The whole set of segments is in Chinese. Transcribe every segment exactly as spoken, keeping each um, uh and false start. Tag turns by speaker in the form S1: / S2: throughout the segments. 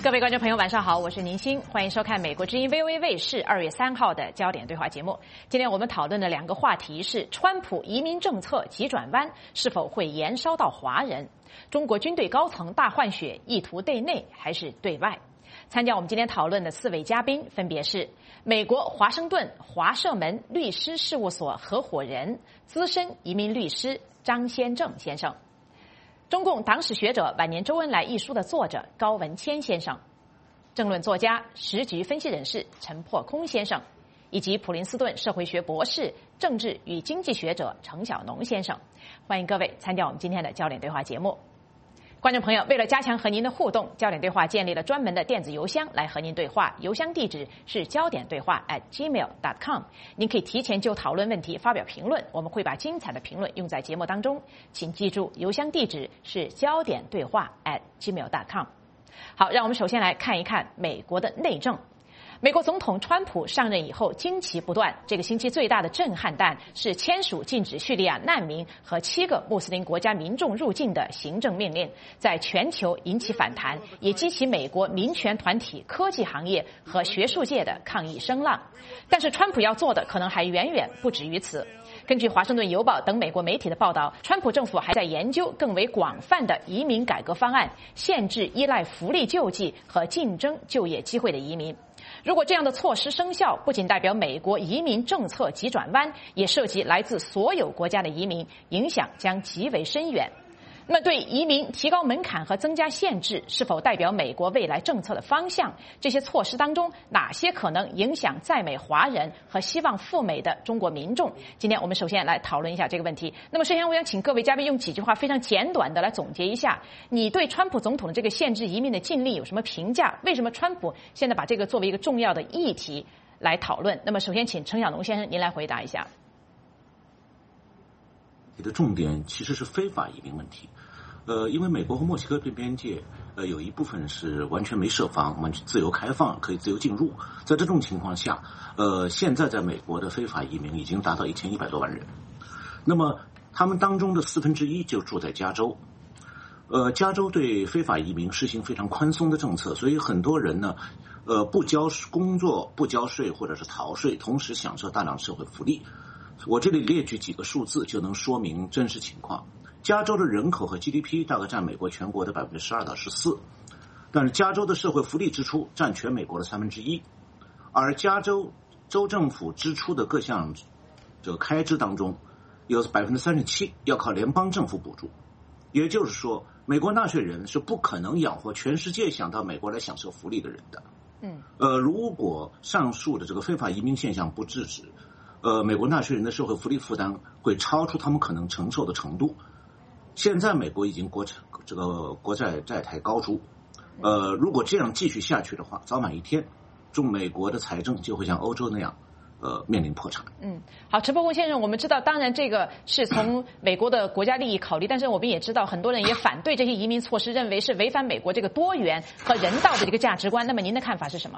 S1: 各位观众朋友，晚上好，我是宁鑫，欢迎收看美国之音 V O A 卫视二月三号的焦点对话节目。今天我们讨论的两个话题是：川普移民政策急转弯是否会延烧到华人？中国军队高层大换血，意图对内还是对外？参加我们今天讨论的四位嘉宾分别是美国华盛顿华社门律师事务所合伙人、资深移民律师张先正先生。中共党史学者《晚年周恩来》一书的作者高文谦先生，政论作家、时局分析人士陈破空先生，以及普林斯顿社会学博士、政治与经济学者程晓农先生。欢迎各位参加我们今天的焦点对话节目。观众朋友，为了加强和您的互动，焦点对话建立了专门的电子邮箱来和您对话，邮箱地址是焦点对话 at gmail dot com。您可以提前就讨论问题发表评论，我们会把精彩的评论用在节目当中。请记住，邮箱地址是焦点对话 at gmail dot com。好，让我们首先来看一看美国的内政。美国总统川普上任以后惊奇不断，这个星期最大的震撼弹是签署禁止叙利亚难民和七个穆斯林国家民众入境的行政命令，在全球引起反弹，也激起美国民权团体、科技行业和学术界的抗议声浪。但是川普要做的可能还远远不止于此。根据《华盛顿邮报》等美国媒体的报道，川普政府还在研究更为广泛的移民改革方案，限制依赖福利救济和竞争就业机会的移民。如果这样的措施生效，不仅代表美国移民政策急转弯，也涉及来自所有国家的移民，影响将极为深远。那么对移民提高门槛和增加限制，是否代表美国未来政策的方向？这些措施当中，哪些可能影响在美华人和希望赴美的中国民众？今天我们首先来讨论一下这个问题。那么首先我想请各位嘉宾用几句话非常简短的来总结一下，你对川普总统的这个限制移民的禁令有什么评价？为什么川普现在把这个作为一个重要的议题来讨论？那么首先请程晓农先生您来回答一下。
S2: 你的重点其实是非法移民问题，呃，因为美国和墨西哥边边界，呃，有一部分是完全没设防，完全自由开放，可以自由进入。在这种情况下，呃，现在在美国的非法移民已经达到一千一百多万人，那么他们当中的四分之一就住在加州，呃，加州对非法移民实行非常宽松的政策，所以很多人呢，呃，不交工作、不交税或者是逃税，同时享受大量社会福利。我这里列举几个数字就能说明真实情况。加州的人口和 G D P 大概占美国全国的百分之十二到十四，但是加州的社会福利支出占全美国的三分之一，而加州州政府支出的各项这个开支当中，有百分之三十七要靠联邦政府补助。也就是说，美国纳税人是不可能养活全世界想到美国来享受福利的人的。嗯，呃，如果上述的这个非法移民现象不制止，呃，美国纳税人的社会福利负担会超出他们可能承受的程度。现在美国已经国这个国债债台高筑，呃，如果这样继续下去的话，早晚一天，中美国的财政就会像欧洲那样，呃，面临破产。嗯，
S1: 好，陈伯公先生，我们知道，当然这个是从美国的国家利益考虑，但是我们也知道，很多人也反对这些移民措施，认为是违反美国这个多元和人道的这个价值观。那么您的看法是什么？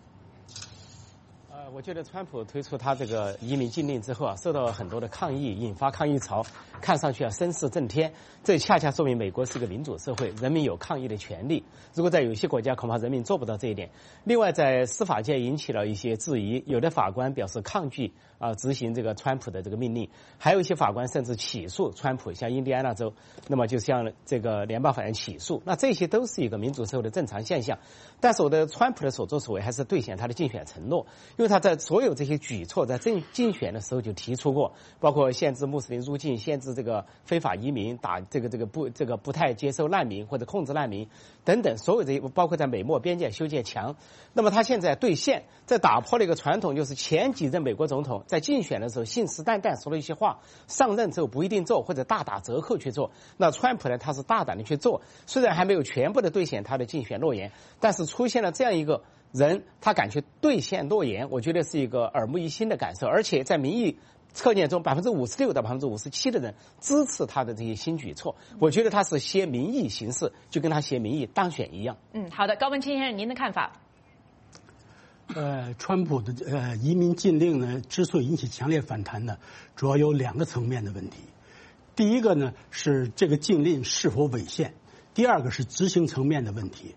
S3: 我觉得川普推出他这个移民禁令之后啊，受到了很多的抗议，引发抗议潮，看上去啊声势震天。这恰恰说明美国是个民主社会，人民有抗议的权利。如果在有些国家，恐怕人民做不到这一点。另外，在司法界引起了一些质疑，有的法官表示抗拒啊、呃、执行这个川普的这个命令，还有一些法官甚至起诉川普，像印第安纳州，那么就向这个联邦法院起诉。那这些都是一个民主社会的正常现象。但是我的川普的所作所为还是兑现他的竞选承诺，因为他在所有这些举措在竞竞选的时候就提出过，包括限制穆斯林入境、限制这个非法移民、打这个这个不这个不太接受难民或者控制难民等等，所有这些包括在美墨边界修建墙。那么他现在兑现，在打破了一个传统，就是前几任美国总统在竞选的时候信誓旦旦说了一些话，上任之后不一定做或者大打折扣去做。那川普呢，他是大胆的去做，虽然还没有全部的兑现他的竞选诺言，但是出现了这样一个人，他敢去兑现诺言，我觉得是一个耳目一新的感受。而且在民意测验中，百分之五十六到百分之五十七的人支持他的这些新举措，我觉得他是挟民意行事，就跟他挟民意当选一样。
S1: 嗯，好的，高文清先生，您的看法？
S4: 呃，川普的呃移民禁令呢，之所以引起强烈反弹呢，主要有两个层面的问题。第一个呢是这个禁令是否违宪，第二个是执行层面的问题。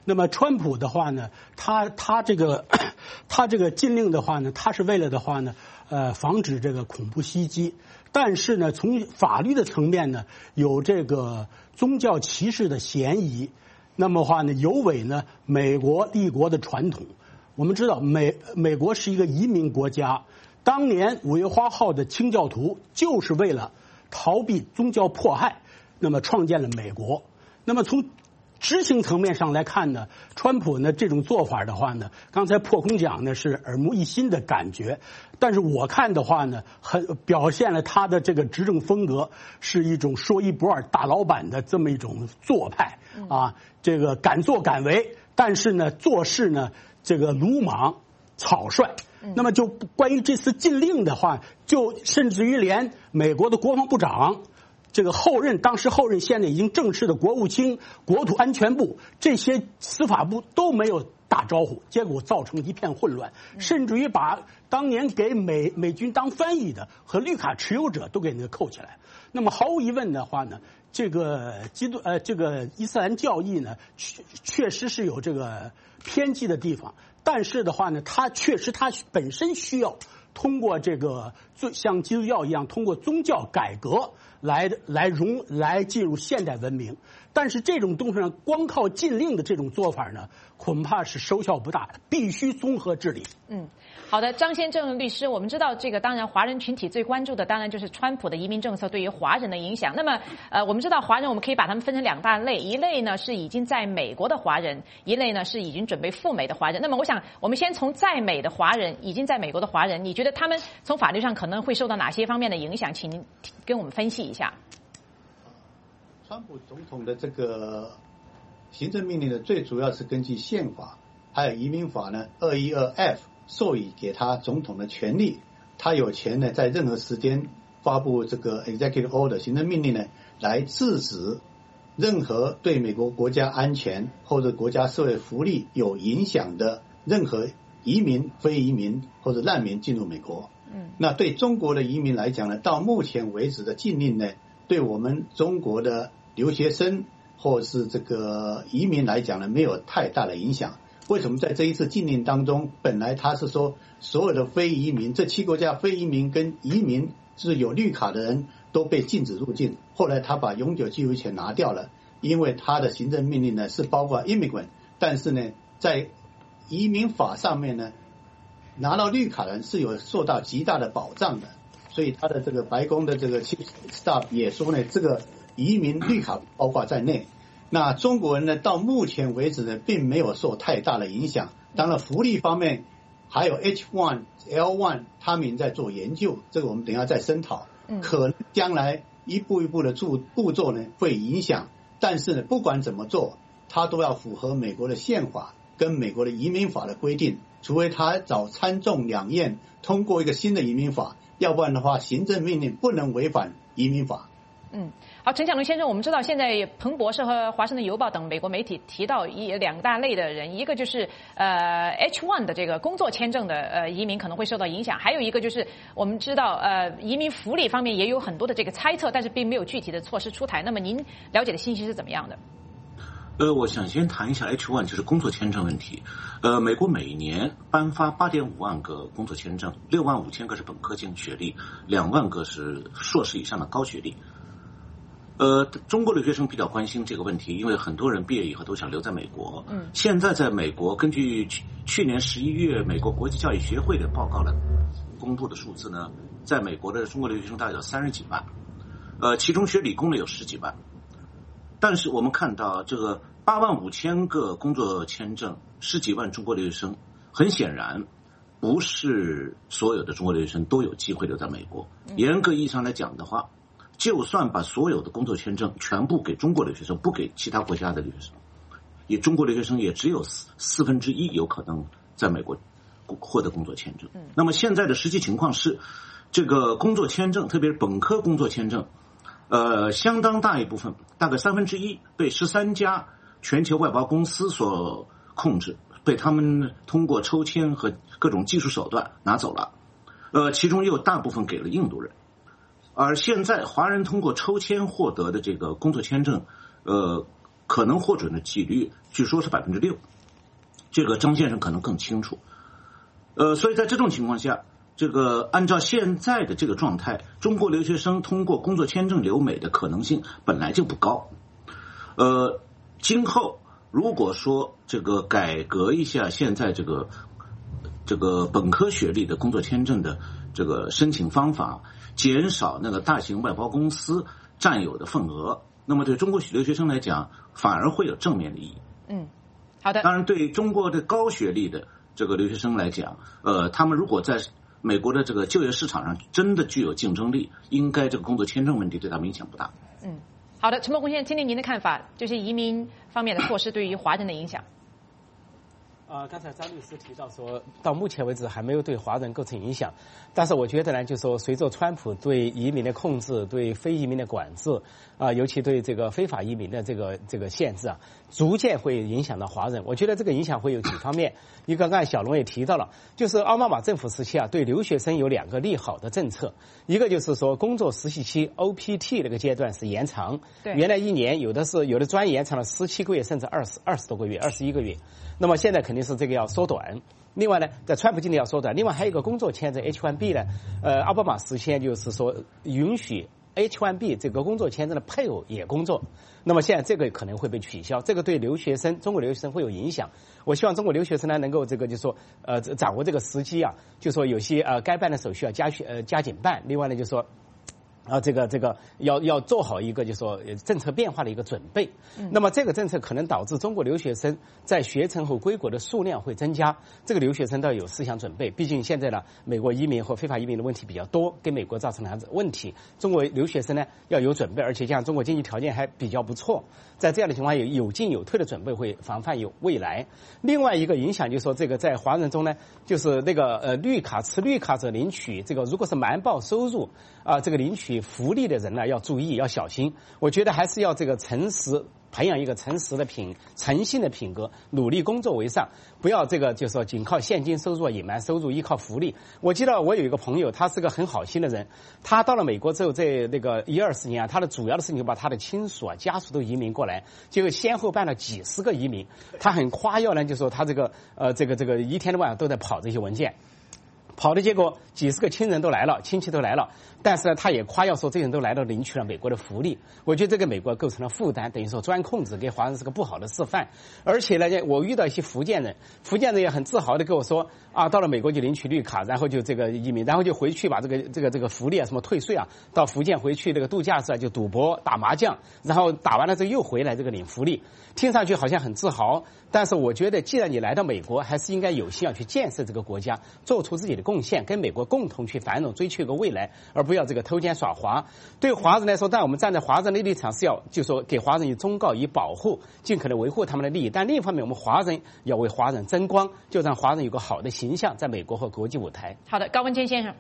S4: 那么川普的话呢，他他这个他这个禁令的话呢，他是为了的话呢，呃，防止这个恐怖袭击。但是呢，从法律的层面呢，有这个宗教歧视的嫌疑。那么话呢，有违呢美国立国的传统。我们知道美美国是一个移民国家，当年五月花号的清教徒就是为了逃避宗教迫害，那么创建了美国。那么从执行层面上来看呢，川普呢这种做法的话呢，刚才破空讲呢是耳目一新的感觉，但是我看的话呢，很表现了他的这个执政风格是一种说一不二大老板的这么一种做派啊，这个敢作敢为，但是呢做事呢这个鲁莽草率。那么就关于这次禁令的话，就甚至于连美国的国防部长。这个后任，当时后任，现在已经正式的国务卿、国土安全部这些司法部都没有打招呼，结果造成一片混乱，甚至于把当年给美美军当翻译的和绿卡持有者都给那个扣起来。那么毫无疑问的话呢，这个基督呃这个伊斯兰教义呢，确确实是有这个偏激的地方，但是的话呢，它确实它本身需要通过这个像基督教一样，通过宗教改革。来来融来进入现代文明，但是这种东西上光靠禁令的这种做法呢，恐怕是收效不大，必须综合治理。
S1: 嗯，好的，张先正律师，我们知道这个，当然华人群体最关注的当然就是川普的移民政策对于华人的影响。那么，呃，我们知道华人我们可以把他们分成两大类，一类呢是已经在美国的华人，一类呢是已经准备赴美的华人。那么，我想我们先从在美的华人，已经在美国的华人，你觉得他们从法律上可能会受到哪些方面的影响？请您跟我们分析一下。
S5: 川普总统的这个行政命令呢，最主要是根据宪法还有移民法呢二一二 F 授予给他总统的权利，他有权呢在任何时间发布这个 executive order 行政命令呢，来制止任何对美国国家安全或者国家社会福利有影响的任何移民、非移民或者难民进入美国。嗯，那对中国的移民来讲呢，到目前为止的禁令呢，对我们中国的留学生或是这个移民来讲呢，没有太大的影响。为什么在这一次禁令当中，本来他是说所有的非移民，这七国家非移民跟移民是有绿卡的人都被禁止入境，后来他把永久居留权拿掉了，因为他的行政命令呢是包括 immigrant， 但是呢在移民法上面呢，拿到绿卡的人是有受到极大的保障的，所以他的这个白宫的这个 Chief Staff 也说呢，这个移民绿卡包括在内。那中国人呢，到目前为止呢，并没有受太大的影响。当然，福利方面还有 H 一 L 一， 他们在做研究，这个我们等一下再深讨。可能将来一步一步的步步骤呢会影响，但是呢，不管怎么做，它都要符合美国的宪法跟美国的移民法的规定，除非他找参众两院通过一个新的移民法，要不然的话，行政命令不能违反移民法。
S1: 嗯，好，陈晓龙先生，我们知道现在彭博社和华盛顿邮报等美国媒体提到一两大类的人，一个就是呃 H 一 的这个工作签证的呃移民可能会受到影响，还有一个就是我们知道呃移民福利方面也有很多的这个猜测，但是并没有具体的措施出台。那么您了解的信息是怎么样的？
S2: 呃，我想先谈一下 H 一， 就是工作签证问题。呃，美国每年颁发 八点五万个工作签证，六万五千个是本科生学历，两万个是硕士以上的高学历。呃，中国留学生比较关心这个问题，因为很多人毕业以后都想留在美国。嗯，现在在美国，根据去去年十一月美国国际教育协会的报告的公布的数字呢，在美国的中国留学生大概有三十几万，呃，其中学理工的有十几万。但是我们看到这个八万五千个工作签证，十几万中国留学生，很显然不是所有的中国留学生都有机会留在美国。严格意义上来讲的话，就算把所有的工作签证全部给中国留学生，不给其他国家的留学生，也中国留学生也只有四四分之一有可能在美国获得工作签证。那么现在的实际情况是，这个工作签证，特别是本科工作签证，呃，相当大一部分，大概三分之一被十三家全球外包公司所控制，被他们通过抽签和各种技术手段拿走了。呃，其中又大部分给了印度人。而现在华人通过抽签获得的这个工作签证，呃， 可能获准的几率据说是百分之六，这个张先生可能更清楚。呃，所以在这种情况下，这个按照现在的这个状态，中国留学生通过工作签证留美的可能性本来就不高。呃，今后如果说这个改革一下现在这个这个本科学历的工作签证的这个申请方法，减少那个大型外包公司占有的份额，那么对中国留学生来讲，反而会有正面的意义。
S1: 嗯，好的。
S2: 当然，对中国的高学历的这个留学生来讲，呃，他们如果在美国的这个就业市场上真的具有竞争力，应该这个工作签证问题对他们影响不大。
S1: 嗯，好的，陈伯宏先生，听听您的看法，就是移民方面的措施对于华人的影响。
S3: 啊、呃，刚才张律师提到说，到目前为止还没有对华人构成影响，但是我觉得呢，就是说随着川普对移民的控制、对非移民的管制啊、呃，尤其对这个非法移民的这个这个限制啊，逐渐会影响到华人。我觉得这个影响会有几方面，一个刚才小龙也提到了，就是奥巴马政府时期啊，对留学生有两个利好的政策，一个就是说工作实习期 O P T 那个阶段是延长，
S1: 对，
S3: 原来一年，有的是有的专业延长了十七个月，甚至二十二十多个月，二十一个月。那么现在肯定是这个要缩短。另外呢，在川普今年要缩短。另外还有一个工作签证 H 一 B 呢，呃，奥巴马时期就是说允许 H 一 B 这个工作签证的配偶也工作。那么现在这个可能会被取消，这个对留学生、中国留学生会有影响。我希望中国留学生呢能够这个就是说呃掌握这个时机啊，就说有些呃该办的手续要加呃加紧办。另外呢，就是说。啊，这个这个要要做好一个就是说政策变化的一个准备。嗯、那么这个政策可能导致中国留学生在学成后归国的数量会增加，这个留学生都要有思想准备。毕竟现在呢，美国移民和非法移民的问题比较多，给美国造成了问题。中国留学生呢要有准备，而且像中国经济条件还比较不错，在这样的情况下有有进有退的准备，会防范有未来。另外一个影响就是说，这个在华人中呢，就是那个呃绿卡持绿卡者领取这个如果是瞒报收入啊、呃，这个领取福利的人呢要注意，要小心。我觉得还是要这个诚实，培养一个诚实的品、诚信的品格，努力工作为上，不要这个就是说仅靠现金收入隐瞒收入，依靠福利。我记得我有一个朋友，他是个很好心的人，他到了美国之后，在那个一二十年啊，他的主要的事情就把他的亲属啊、家属都移民过来，结果先后办了几十个移民。他很夸耀呢，就说他这个呃这个这个一天到晚上都在跑这些文件。跑的结果，几十个亲人都来了，亲戚都来了，但是呢，他也夸耀说这些人都来了，领取了美国的福利。我觉得这个美国构成了负担，等于说专控制，给华人是个不好的示范。而且呢，我遇到一些福建人，福建人也很自豪的跟我说啊，到了美国就领取绿卡，然后就这个移民，然后就回去把这个这个这个福利啊，什么退税啊，到福建回去这个度假是就赌博打麻将，然后打完了之后又回来这个领福利，听上去好像很自豪。但是我觉得，既然你来到美国，还是应该有心要去建设这个国家，做出自己的贡献，跟美国共同去繁荣，追求一个未来，而不要这个偷奸耍滑。对华人来说，但我们站在华人的立场是要，就说给华人以忠告，以保护，尽可能维护他们的利益。但另一方面，我们华人要为华人争光，就让华人有个好的形象，在美国和国际舞台。
S1: 好的，高文谦先生。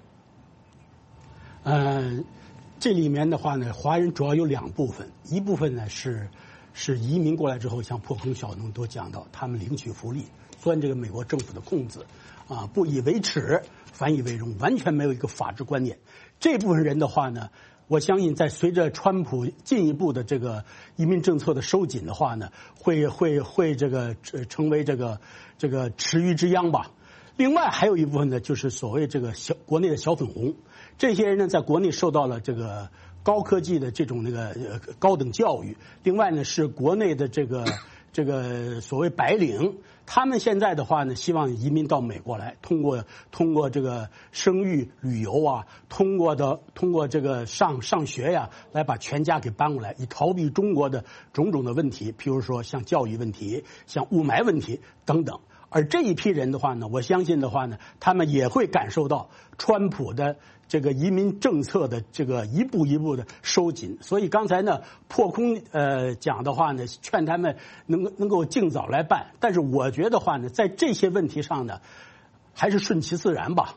S4: 嗯、呃，这里面的话呢，华人主要有两部分，一部分呢是。是移民过来之后，像破空小农都讲到，他们领取福利，钻这个美国政府的空子，啊，不以为耻，反以为荣，完全没有一个法治观念。这部分人的话呢，我相信在随着川普进一步的这个移民政策的收紧的话呢，会会会这个成为这个这个池鱼之殃吧。另外还有一部分呢，就是所谓这个小国内的小粉红，这些人呢，在国内受到了这个。高科技的这种那个呃高等教育，另外呢是国内的这个这个所谓白领，他们现在的话呢，希望移民到美国来，通过通过这个生育、旅游啊，通过的通过这个上上学呀，来把全家给搬过来，以逃避中国的种种的问题，譬如说像教育问题、像雾霾问题等等。而这一批人的话呢，我相信的话呢，他们也会感受到川普的这个移民政策的这个一步一步的收紧。所以刚才呢，破空呃讲的话呢，劝他们能够能够尽早来办。但是我觉得话呢，在这些问题上呢，还是顺其自然吧。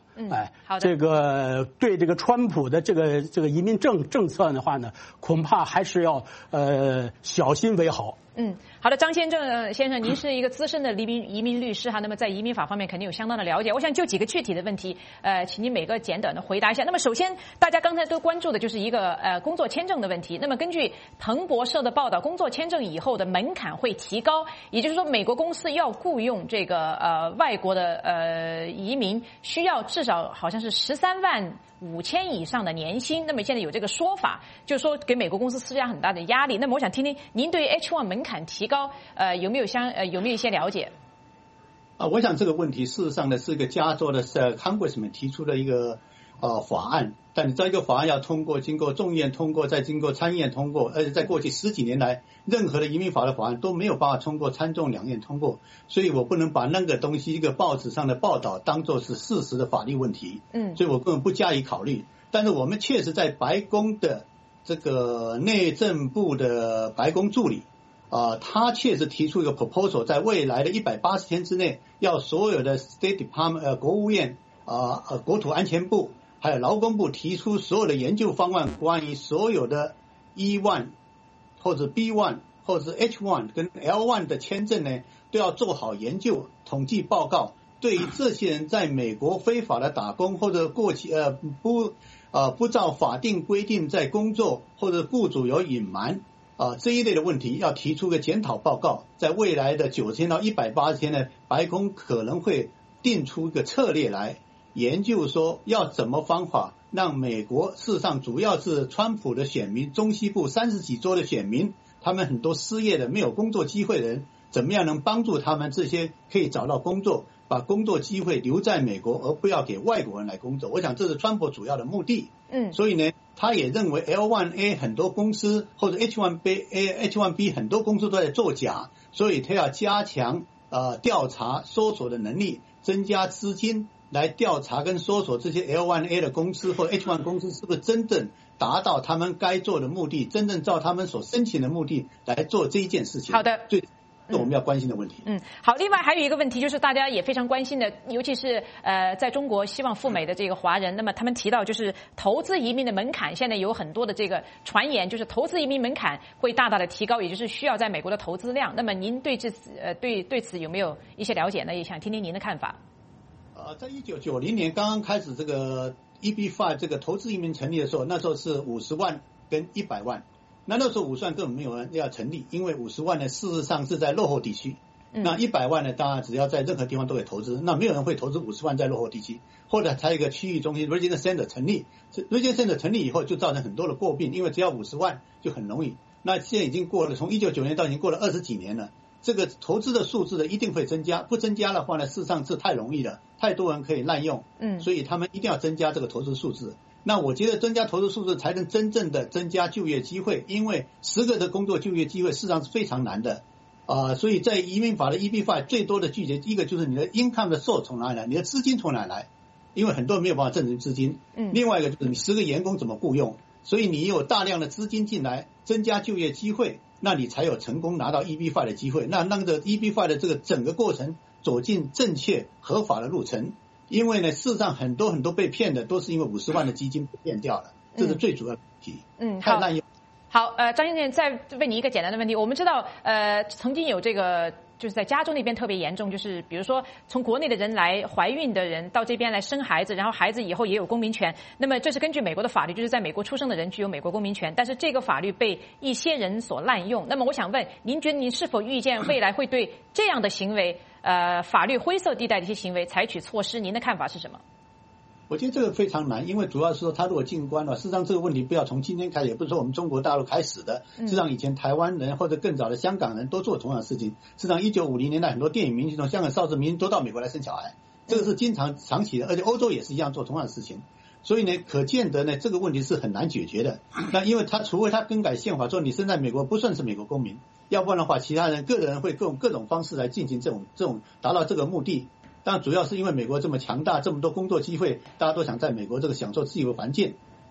S1: 嗯，
S4: 哎，
S1: 好的。
S4: 这个对这个川普的这个这个移民政政策的话呢，恐怕还是要呃小心为好。
S1: 嗯，好的，张先正先生，您是一个资深的移民移民律师哈，那么在移民法方面肯定有相当的了解。我想就几个具体的问题，呃，请您每个简短的回答一下。那么首先，大家刚才都关注的就是一个呃工作签证的问题。那么根据彭博社的报道，工作签证以后的门槛会提高，也就是说，美国公司要雇佣这个呃外国的呃移民，需要至少好像是十三万五千以上的年薪。那么现在有这个说法，就是说给美国公司施加很大的压力。那么我想听听您对 H 一 门槛提高，呃，有没有相呃有没有一些了解？
S5: 啊，我想这个问题事实上呢是一个加州的呃 Congressman 提出的一个呃法案，但你这个法案要通过，经过众议院通过，再经过参议院通过，而且在过去十几年来，任何的移民法的法案都没有办法通过参众两院通过，所以我不能把那个东西一个报纸上的报道当作是事实的法律问题，嗯，所以我根本不加以考虑。但是我们确实在白宫的这个内政部的白宫助理。啊、呃，他确实提出一个 proposal， 在未来的一百八十天之内，要所有的 State Department 呃国务院啊呃国土安全部还有劳工部提出所有的研究方案，关于所有的 E 一 或者 B 一 或者 H 一 跟 L 一 的签证呢，都要做好研究统计报告。对于这些人在美国非法的打工或者过期呃不呃不照法定规定在工作，或者雇主有隐瞒。啊，这一类的问题要提出个检讨报告，在未来的九十天到一百八十天呢，白宫可能会定出一个策略来研究，说要怎么方法让美国事实上主要是川普的选民，中西部三十几州的选民，他们很多失业的没有工作机会的人，怎么样能帮助他们这些可以找到工作，把工作机会留在美国，而不要给外国人来工作。我想这是川普主要的目的。嗯，所以呢，他也认为 L 一 A 很多公司或者 H 一 B、H 一 B 很多公司都在作假，所以他要加强呃调查搜索的能力，增加资金来调查跟搜索这些 L 一 A 的公司或 H 一 公司是不是真正达到他们该做的目的，真正照他们所申请的目的来做这一件事情。
S1: 好的，
S5: 最是我们要关心的问题。
S1: 嗯，好。另外还有一个问题，就是大家也非常关心的，尤其是呃，在中国希望赴美的这个华人，那么他们提到就是投资移民的门槛，现在有很多的这个传言，就是投资移民门槛会大大的提高，也就是需要在美国的投资量。那么您对这次呃对对此有没有一些了解呢？也想听听您的看法。
S5: 呃，在一九九零年刚刚开始这个 E B 五 这个投资移民成立的时候，那时候是五十万跟一百万。那那时候五十万根本没有人要成立，因为五十万呢事实上是在落后地区，那一百万呢当然只要在任何地方都可以投资，那没有人会投资五十万在落后地区，或者才有一个区域中心 Regional Center 成立 ，Regional Center 成立以后就造成很多的诟病，因为只要五十万就很容易。那现在已经过了，从一九九年到已经过了二十几年了，这个投资的数字呢一定会增加，不增加的话呢，事实上是太容易了，太多人可以滥用，嗯，所以他们一定要增加这个投资数字。那我觉得增加投资数字才能真正的增加就业机会，因为十个的工作就业机会事实上是非常难的，啊、呃，所以在移民法的 E B 五 最多的拒绝，一个就是你的 income 的 source 从哪里来，你的资金从哪里来，因为很多人没有办法证明资金，嗯，另外一个就是你十个员工怎么雇佣，所以你有大量的资金进来，增加就业机会，那你才有成功拿到 E B 五 的机会，那那个 E B 五 的这个整个过程走进正确合法的路程。因为呢，事实上很多很多被骗的都是因为五十万的基金被骗掉了，这是最主要的问题。嗯，太滥用。
S1: 好，呃，张先生，再问你一个简单的问题。我们知道，呃，曾经有这个，就是在加州那边特别严重，就是比如说从国内的人来怀孕的人到这边来生孩子，然后孩子以后也有公民权。那么这是根据美国的法律，就是在美国出生的人具有美国公民权，但是这个法律被一些人所滥用。那么我想问，您觉得您是否预见未来会对这样的行为？呃，法律灰色地带的一些行为采取措施，您的看法是什么？
S5: 我觉得这个非常难，因为主要是说他如果进关了，事实上这个问题不要从今天开始，也不是说我们中国大陆开始的，事实上以前台湾人或者更早的香港人都做同样的事情。事实上一九五零年代很多电影明星从香港、邵氏明星都到美国来生小孩，这个是经常长期的，而且欧洲也是一样做同样的事情。所以呢，可见得呢，这个问题是很难解决的。那因为他除非他更改宪法说你生在美国不算是美国公民，要不然的话，其他人个人会各种各种方式来进行这种这种达到这个目的。但主要是因为美国这么强大，这么多工作机会，大家都想在美国这个享受自由环境。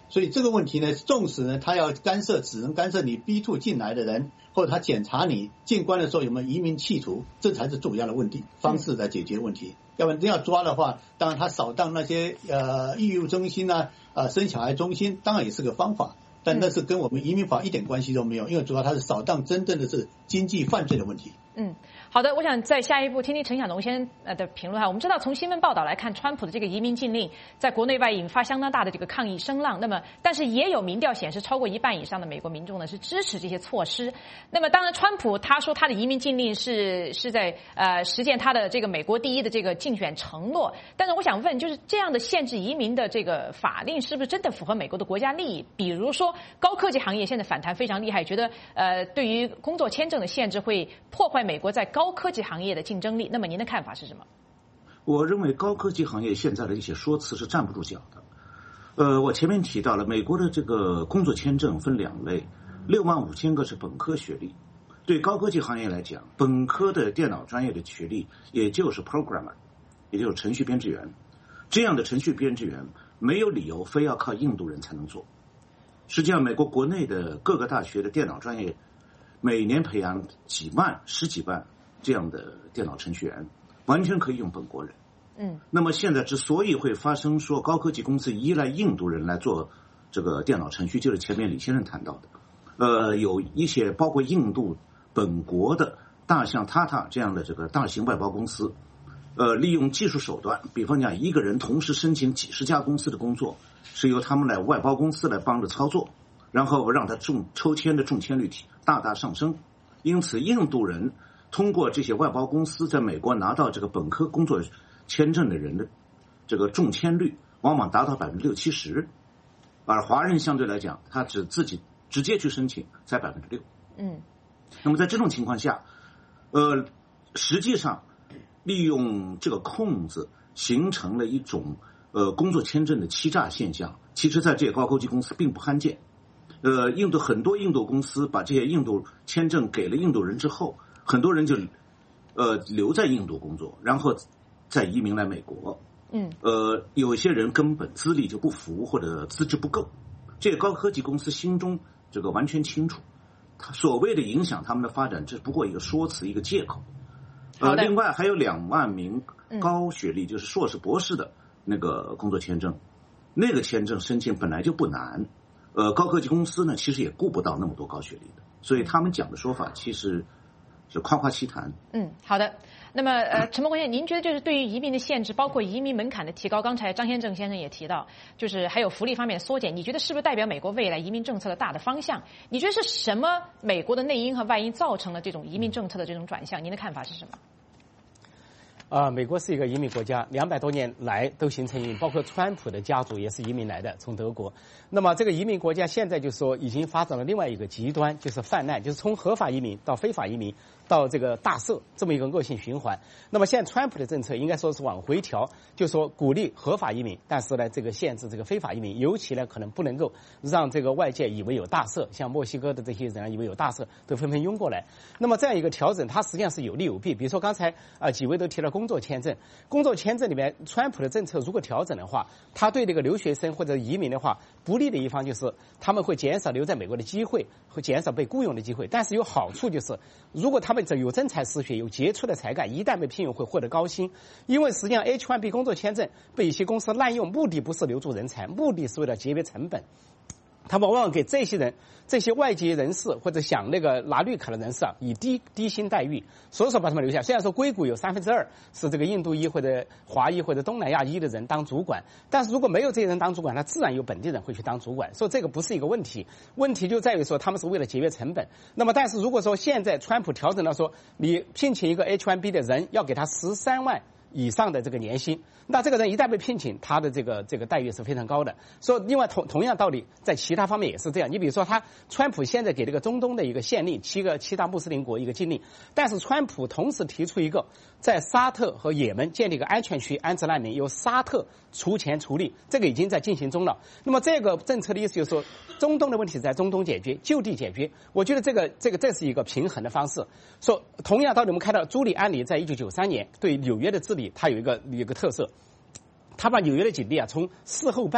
S5: 所以这个问题呢，纵使呢他要干涉，只能干涉你 B 二 进来的人，或者他检查你进关的时候有没有移民企图，这才是主要的问题方式来解决问题。要不然真要抓的话，当然他扫荡那些呃育幼中心啊、呃生小孩中心，当然也是个方法。但那是跟我们移民法一点关系都没有，因为主要它是扫荡真正的是经济犯罪的问题。
S1: 嗯，好的，我想在下一步听听陈晓农先生的评论哈。我们知道从新闻报道来看，川普的这个移民禁令在国内外引发相当大的这个抗议声浪。那么，但是也有民调显示，超过一半以上的美国民众呢是支持这些措施。那么，当然，川普他说他的移民禁令是是在呃实践他的这个美国第一的这个竞选承诺。但是，我想问，就是这样的限制移民的这个法令是不是真的符合美国的国家利益？比如说，高科技行业现在反弹非常厉害，觉得呃对于工作签证的限制会破坏美国在高科技行业的竞争力。那么您的看法是什么？
S2: 我认为高科技行业现在的一些说辞是站不住脚的。呃，我前面提到了美国的这个工作签证分两类，六万五千个是本科学历。对高科技行业来讲，本科的电脑专业的学历也就是 programmer， 也就是程序编制员。这样的程序编制员没有理由非要靠印度人才能做。实际上，美国国内的各个大学的电脑专业每年培养几万、十几万这样的电脑程序员，完全可以用本国人。
S1: 嗯，
S2: 那么现在之所以会发生说高科技公司依赖印度人来做这个电脑程序，就是前面李先生谈到的，呃，有一些包括印度本国的大像 Tata 这样的这个大型外包公司，呃，利用技术手段，比方讲一个人同时申请几十家公司的工作，是由他们来外包公司来帮着操作，然后让他中抽签的中签率大大上升。因此，印度人通过这些外包公司在美国拿到这个本科工作签证的人的这个中签率往往达到百分之六七十，而华人相对来讲，他只自己直接去申请才百分之六。
S1: 嗯，
S2: 那么在这种情况下，呃，实际上利用这个空子形成了一种呃工作签证的欺诈现象，其实在这些高科技公司并不罕见。呃，印度很多印度公司把这些印度签证给了印度人之后，很多人就呃留在印度工作，然后再移民来美国。
S1: 嗯，
S2: 呃，有些人根本资历就不符或者资质不够，这个高科技公司心中这个完全清楚，他所谓的影响他们的发展，只不过一个说辞，一个借口。呃，另外还有两万名高学历，就是硕士、博士的那个工作签证，那个签证申请本来就不难。呃，高科技公司呢，其实也顾不到那么多高学历的，所以他们讲的说法其实是夸夸其谈。
S1: 嗯，好的。那么，呃，陈伯先，您觉得就是对于移民的限制，包括移民门槛的提高，刚才张先正先生也提到，就是还有福利方面的缩减，你觉得是不是代表美国未来移民政策的大的方向？你觉得是什么美国的内因和外因造成了这种移民政策的这种转向？您的看法是什么？
S3: 啊、呃，美国是一个移民国家，两百多年来都形成移民，包括川普的家族也是移民来的，从德国。那么这个移民国家现在就说已经发展了另外一个极端，就是泛滥，就是从合法移民到非法移民到这个大赦这么一个恶性循环。那么现在川普的政策应该说是往回调，就说鼓励合法移民，但是呢这个限制这个非法移民，尤其呢可能不能够让这个外界以为有大赦，像墨西哥的这些人以为有大赦都纷纷涌过来。那么这样一个调整，它实际上是有利有弊。比如说刚才啊、呃、几位都提了工作签证，工作签证里面川普的政策如果调整的话，他对这个留学生或者移民的话，不利的一方就是他们会减少留在美国的机会，会减少被雇佣的机会。但是有好处就是，如果他们有真才实学、有杰出的才干，一旦被聘用会获得高薪。因为实际上 H 一 B 工作签证被一些公司滥用，目的不是留住人才，目的是为了节约成本。他们往往给这些人、这些外籍人士或者想那个拿绿卡的人士啊，以低低薪待遇，所以说把他们留下。虽然说硅谷有三分之二是这个印度裔或者华裔或者东南亚裔的人当主管，但是如果没有这些人当主管，那自然有本地人会去当主管，所以这个不是一个问题。问题就在于说他们是为了节约成本。那么，但是如果说现在川普调整到说，你聘请一个 H 一 B 的人要给他十三万以上的这个年薪，那这个人一旦被聘请，他的这个这个待遇是非常高的。所以，另外同同样道理，在其他方面也是这样。你比如说，他川普现在给这个中东的一个限令，七个七大穆斯林国一个禁令，但是川普同时提出一个在沙特和也门建立一个安全区安置难民，由沙特出钱出力，这个已经在进行中了。那么这个政策的意思就是说，中东的问题在中东解决，就地解决。我觉得这个这个这是一个平衡的方式。说同样道理，我们看到朱利安尼在一九九三年对纽约的治理，他有一个有一个特色。他把纽约的警力啊，从事后办案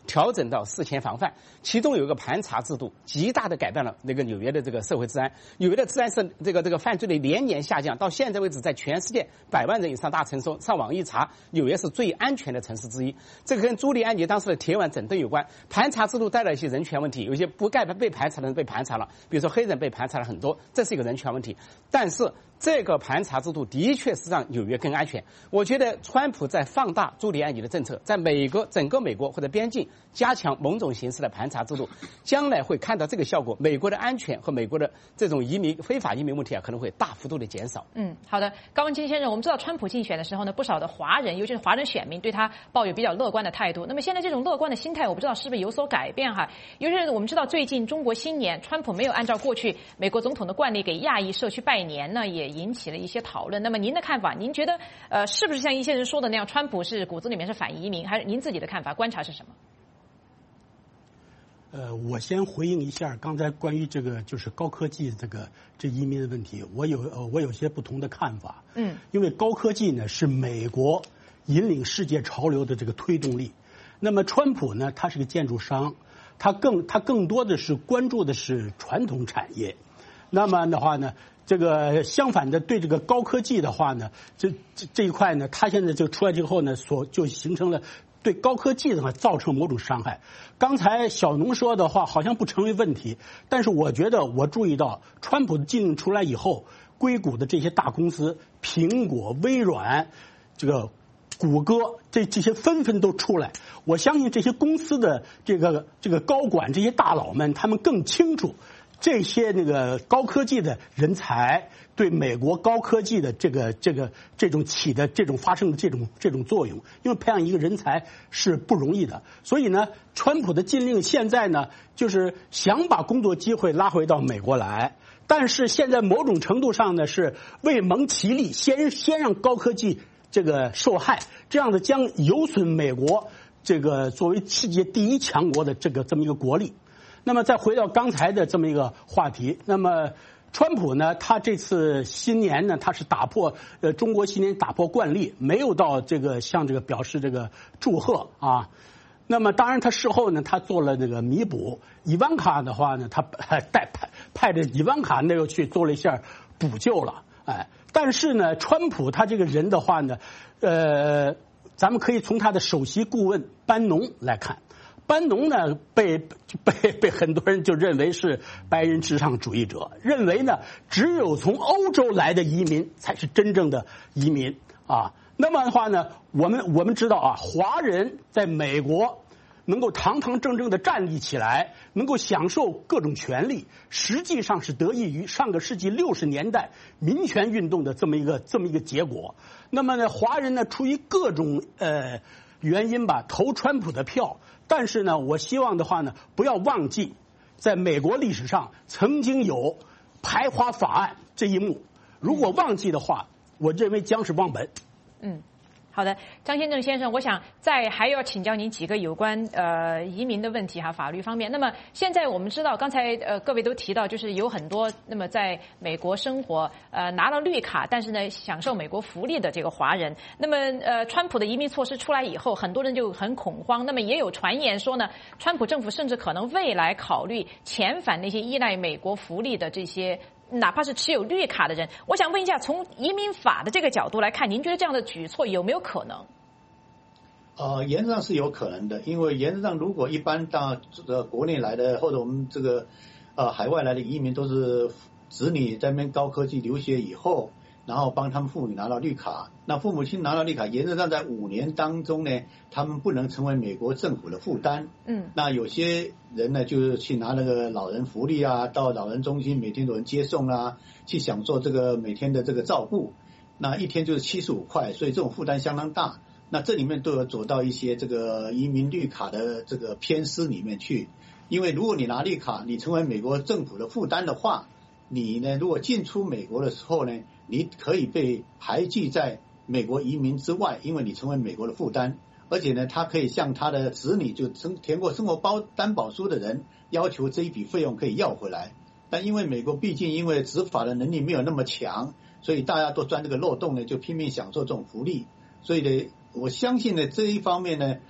S3: 调整到事前防范，其中有一个盘查制度，极大的改变了那个纽约的这个社会治安。纽约的治安是这个这个犯罪率连年下降，到现在为止，在全世界百万人以上大城市上网一查，纽约是最安全的城市之一。这个跟朱利安尼当时的铁腕整顿有关。盘查制度带来一些人权问题，有些不该被盘查的人被盘查了，比如说黑人被盘查了很多，这是一个人权问题。但是这个盘查制度的确是让纽约更安全。我觉得川普在放大朱利安尼的政策，在每个整个美国或者边境加强某种形式的盘查制度，将来会看到这个效果，美国的安全和美国的这种移民非法移民问题啊，可能会大幅度的减少。
S1: 嗯，好的，高文清先生，我们知道川普竞选的时候呢，不少的华人，尤其是华人选民对他抱有比较乐观的态度。那么现在这种乐观的心态，我不知道是不是有所改变哈？尤其是我们知道最近中国新年，川普没有按照过去美国总统的惯例给亚裔社区拜年呢，也引起了一些讨论。那么您的看法，您觉得呃是不是像一些人说的那样，川普是骨子里面是反移民，还是您自己的看法观察是什么？
S4: 呃，我先回应一下刚才关于这个就是高科技这个这移民的问题，我有呃我有些不同的看法。
S1: 嗯，
S4: 因为高科技呢是美国引领世界潮流的这个推动力。那么川普呢，他是个建筑商，他更他更多的是关注的是传统产业。那么的话呢，这个相反的对这个高科技的话呢，这这这一块呢，他现在就出来之后呢，所就形成了对高科技的话造成某种伤害。刚才小农说的话好像不成为问题，但是我觉得我注意到川普的禁令出来以后，硅谷的这些大公司，苹果、微软，这个谷歌，这这些纷纷都出来。我相信这些公司的这个这个高管、这些大佬们，他们更清楚这些那个高科技的人才对美国高科技的这个这个这种起的这种发生的这种这种作用，因为培养一个人才是不容易的。所以呢，川普的禁令现在呢，就是想把工作机会拉回到美国来，但是现在某种程度上呢，是为蒙其利，先先让高科技这个受害，这样的将有损美国这个作为世界第一强国的这个这么一个国力。那么再回到刚才的这么一个话题，那么川普呢，他这次新年呢，他是打破呃中国新年打破惯例，没有到这个向这个表示这个祝贺啊。那么当然他事后呢，他做了那个弥补。伊万卡的话呢，他带派派着伊万卡那又去做了一下补救了，哎。但是呢，川普他这个人的话呢，呃，咱们可以从他的首席顾问班农来看。班农呢，被被被很多人就认为是白人至上主义者，认为呢，只有从欧洲来的移民才是真正的移民啊。那么的话呢，我们我们知道啊，华人在美国能够堂堂正正的站立起来，能够享受各种权利，实际上是得益于上个世纪六十年代民权运动的这么一个这么一个结果。那么呢，华人呢，出于各种呃原因吧，投川普的票。但是呢，我希望的话呢，不要忘记，在美国历史上曾经有排华法案这一幕。如果忘记的话，我认为将是忘本。
S1: 嗯。好的，张先正先生，我想再还要请教您几个有关呃移民的问题哈，法律方面。那么现在我们知道，刚才呃各位都提到，就是有很多那么在美国生活呃拿了绿卡，但是呢享受美国福利的这个华人。那么呃川普的移民措施出来以后，很多人就很恐慌。那么也有传言说呢，川普政府甚至可能未来考虑遣返那些依赖美国福利的这些。哪怕是持有绿卡的人，我想问一下，从移民法的这个角度来看，您觉得这样的举措有没有可能？
S5: 呃，原则上是有可能的，因为原则上如果一般到呃国内来的或者我们这个呃海外来的移民都是子女在那边高科技留学以后，然后帮他们父母拿到绿卡，那父母亲拿到绿卡，原则上在五年当中呢，他们不能成为美国政府的负担。嗯，那有些人呢，就是去拿那个老人福利啊，到老人中心每天有人接送啊，去享受这个每天的这个照顾，那一天就是七十五块，所以这种负担相当大。那这里面都有走到一些这个移民绿卡的这个偏私里面去，因为如果你拿绿卡，你成为美国政府的负担的话，你呢如果进出美国的时候呢，你可以被排拒在美国移民之外，因为你成为美国的负担。而且呢，他可以向他的子女就填过生活包担保书的人要求这一笔费用可以要回来。但因为美国毕竟因为执法的能力没有那么强，所以大家都钻这个漏洞呢，就拼命享受这种福利。所以呢，我相信呢这一方面呢，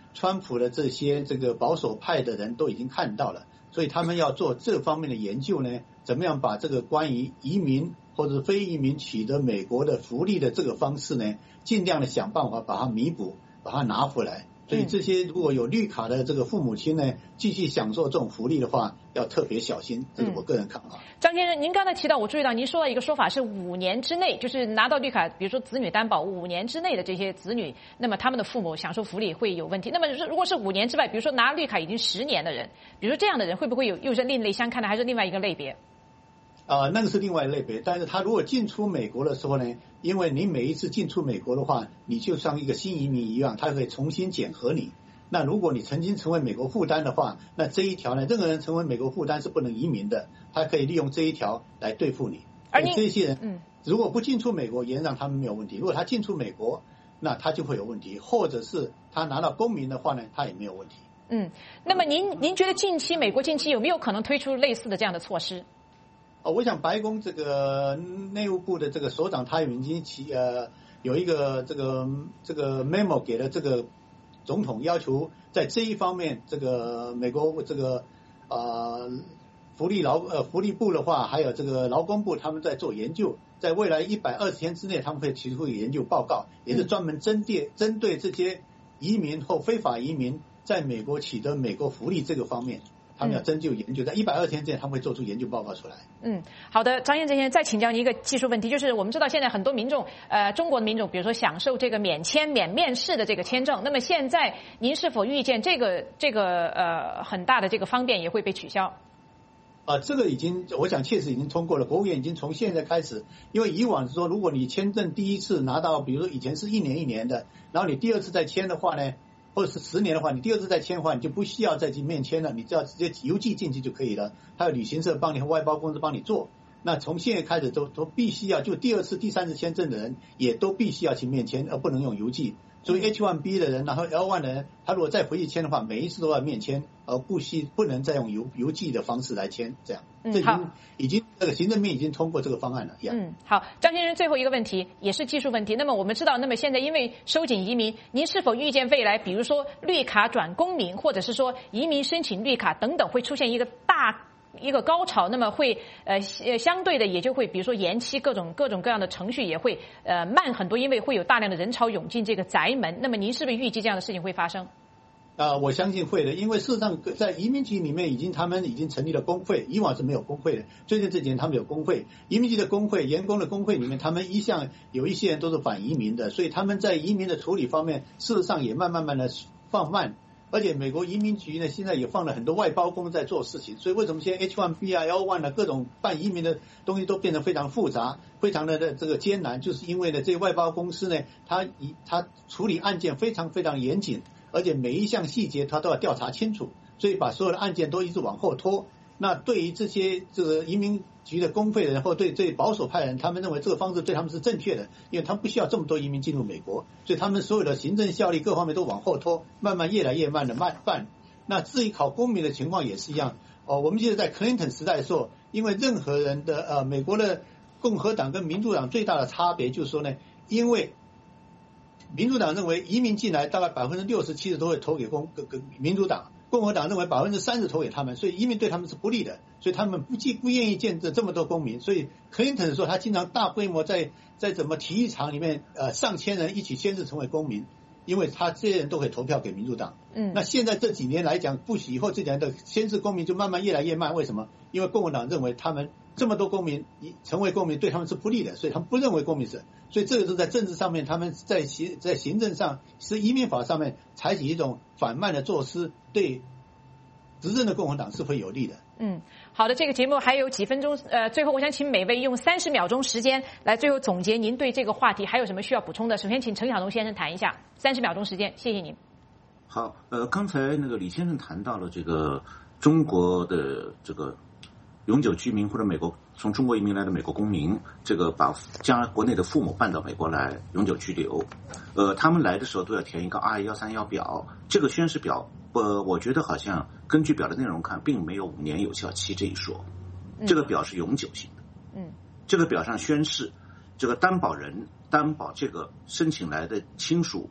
S5: 川普的这些这个保守派的人都已经看到了，所以他们要做这方面的研究呢，怎么样把这个关于移民或者非移民取得美国的福利的这个方式呢，尽量的想办法把它弥补，把它拿回来。所以这些如果有绿卡的这个父母亲呢，继续享受这种福利的话，要特别小心，这是我个人看法。
S1: 张先生，您刚才提到，我注意到您说到一个说法是五年之内，就是拿到绿卡，比如说子女担保，五年之内的这些子女，那么他们的父母享受福利会有问题。那么如果是五年之外，比如说拿绿卡已经十年的人，比如说这样的人，会不会有又是另类相看的，还是另外一个类别？
S5: 啊、呃，那个是另外一类别，但是他如果进出美国的时候呢，因为你每一次进出美国的话，你就像一个新移民一样，他可以重新检核你。那如果你曾经成为美国负担的话，那这一条呢，任何人成为美国负担是不能移民的，他可以利用这一条来对付你。而你这些人，嗯，如果不进出美国，原则上他们没有问题；如果他进出美国，那他就会有问题，或者是他拿到公民的话呢，他也没有问题。
S1: 嗯，那么您您觉得近期美国近期有没有可能推出类似的这样的措施？
S5: 哦，我想白宫这个内务部的这个首长他已经起呃有一个这个这个 memo 给了这个总统，要求在这一方面，这个美国这个呃福利劳呃福利部的话，还有这个劳工部，他们在做研究，在未来一百二十天之内，他们会提出研究报告，也是专门针对针对这些移民或非法移民在美国取得美国福利这个方面。他们要针灸研究，在一百二十天之内，他们会做出研究报告出来。
S1: 嗯，好的，张燕先生，再请教您一个技术问题，就是我们知道现在很多民众，呃，中国的民众，比如说享受这个免签、免面试的这个签证，那么现在您是否预见这个这个呃很大的这个方便也会被取消？
S5: 啊、呃，这个已经，我想确实已经通过了，国务院已经从现在开始，因为以往是说，如果你签证第一次拿到，比如说以前是一年一年的，然后你第二次再签的话呢？或者是十年的话，你第二次再签的话，你就不需要再去面签了，你只要直接邮寄进去就可以了。还有旅行社帮你和外包公司帮你做。那从现在开始都都必须要，就第二次、第三次签证的人也都必须要去面签，而不能用邮寄。所以 H 一 B 的人，然后 L 一 的人，他如果再回去签的话，每一次都要面签，而不需不能再用邮邮寄的方式来签，这样。
S1: 嗯，
S5: 这已经已经这个行政院已经通过这个方案了。
S1: 嗯，好，张先生，最后一个问题也是技术问题。那么我们知道，那么现在因为收紧移民，您是否预见未来，比如说绿卡转公民，或者是说移民申请绿卡等等，会出现一个大一个高潮？那么会呃相对的也就会，比如说延期各种各种各样的程序也会呃慢很多，因为会有大量的人潮涌进这个宅门。那么您是不是预计这样的事情会发生？
S5: 啊、呃，我相信会的，因为事实上在移民局里面已经他们已经成立了工会，以往是没有工会的，最近这几年他们有工会，移民局的工会、员工的工会里面，他们一向有一些人都是反移民的，所以他们在移民的处理方面，事实上也慢慢慢的放慢。而且美国移民局呢，现在也放了很多外包工在做事情，所以为什么现在 H 一 B 啊、L 一 啊各种办移民的东西都变得非常复杂，非常的这个艰难，就是因为呢这些外包公司呢，他以他处理案件非常非常严谨。而且每一项细节他都要调查清楚，所以把所有的案件都一直往后拖。那对于这些这个移民局的公会的人或对对保守派人，他们认为这个方式对他们是正确的，因为他们不需要这么多移民进入美国，所以他们所有的行政效力各方面都往后拖，慢慢越来越慢的慢办。那至于考公民的情况也是一样。哦，我们记得在 Clinton 时代的时候，因为任何人的呃美国的共和党跟民主党最大的差别就是说呢，因为民主党认为移民进来大概百分之六十七十都会投给公给给民主党，共和党认为百分之三十投给他们，所以移民对他们是不利的，所以他们不既不愿意见证这么多公民。所以 Clinton 说他经常大规模在在怎么体育场里面呃上千人一起宣誓成为公民，因为他这些人都可以投票给民主党。嗯，那现在这几年来讲，不许以后这几年的宣誓公民就慢慢越来越慢，为什么？因为共和党认为他们这么多公民成为公民对他们是不利的，所以他们不认为公民是，所以这个是在政治上面，他们在行在行政上是移民法上面采取一种缓慢的措施，对执政的共和党是会有利的。
S1: 嗯，好的，这个节目还有几分钟，呃，最后我想请每位用三十秒钟时间来最后总结您对这个话题还有什么需要补充的。首先请陈晓东先生谈一下，三十秒钟时间，谢谢您。
S2: 好，呃，刚才那个李先生谈到了这个中国的这个永久居民或者美国从中国移民来的美国公民，这个把将国内的父母办到美国来永久居留，呃，他们来的时候都要填一个 R 一三一表，这个宣誓表，呃，我觉得好像根据表的内容看，并没有五年有效期这一说，这个表是永久性的，嗯，这个表上宣誓，这个担保人担保这个申请来的亲属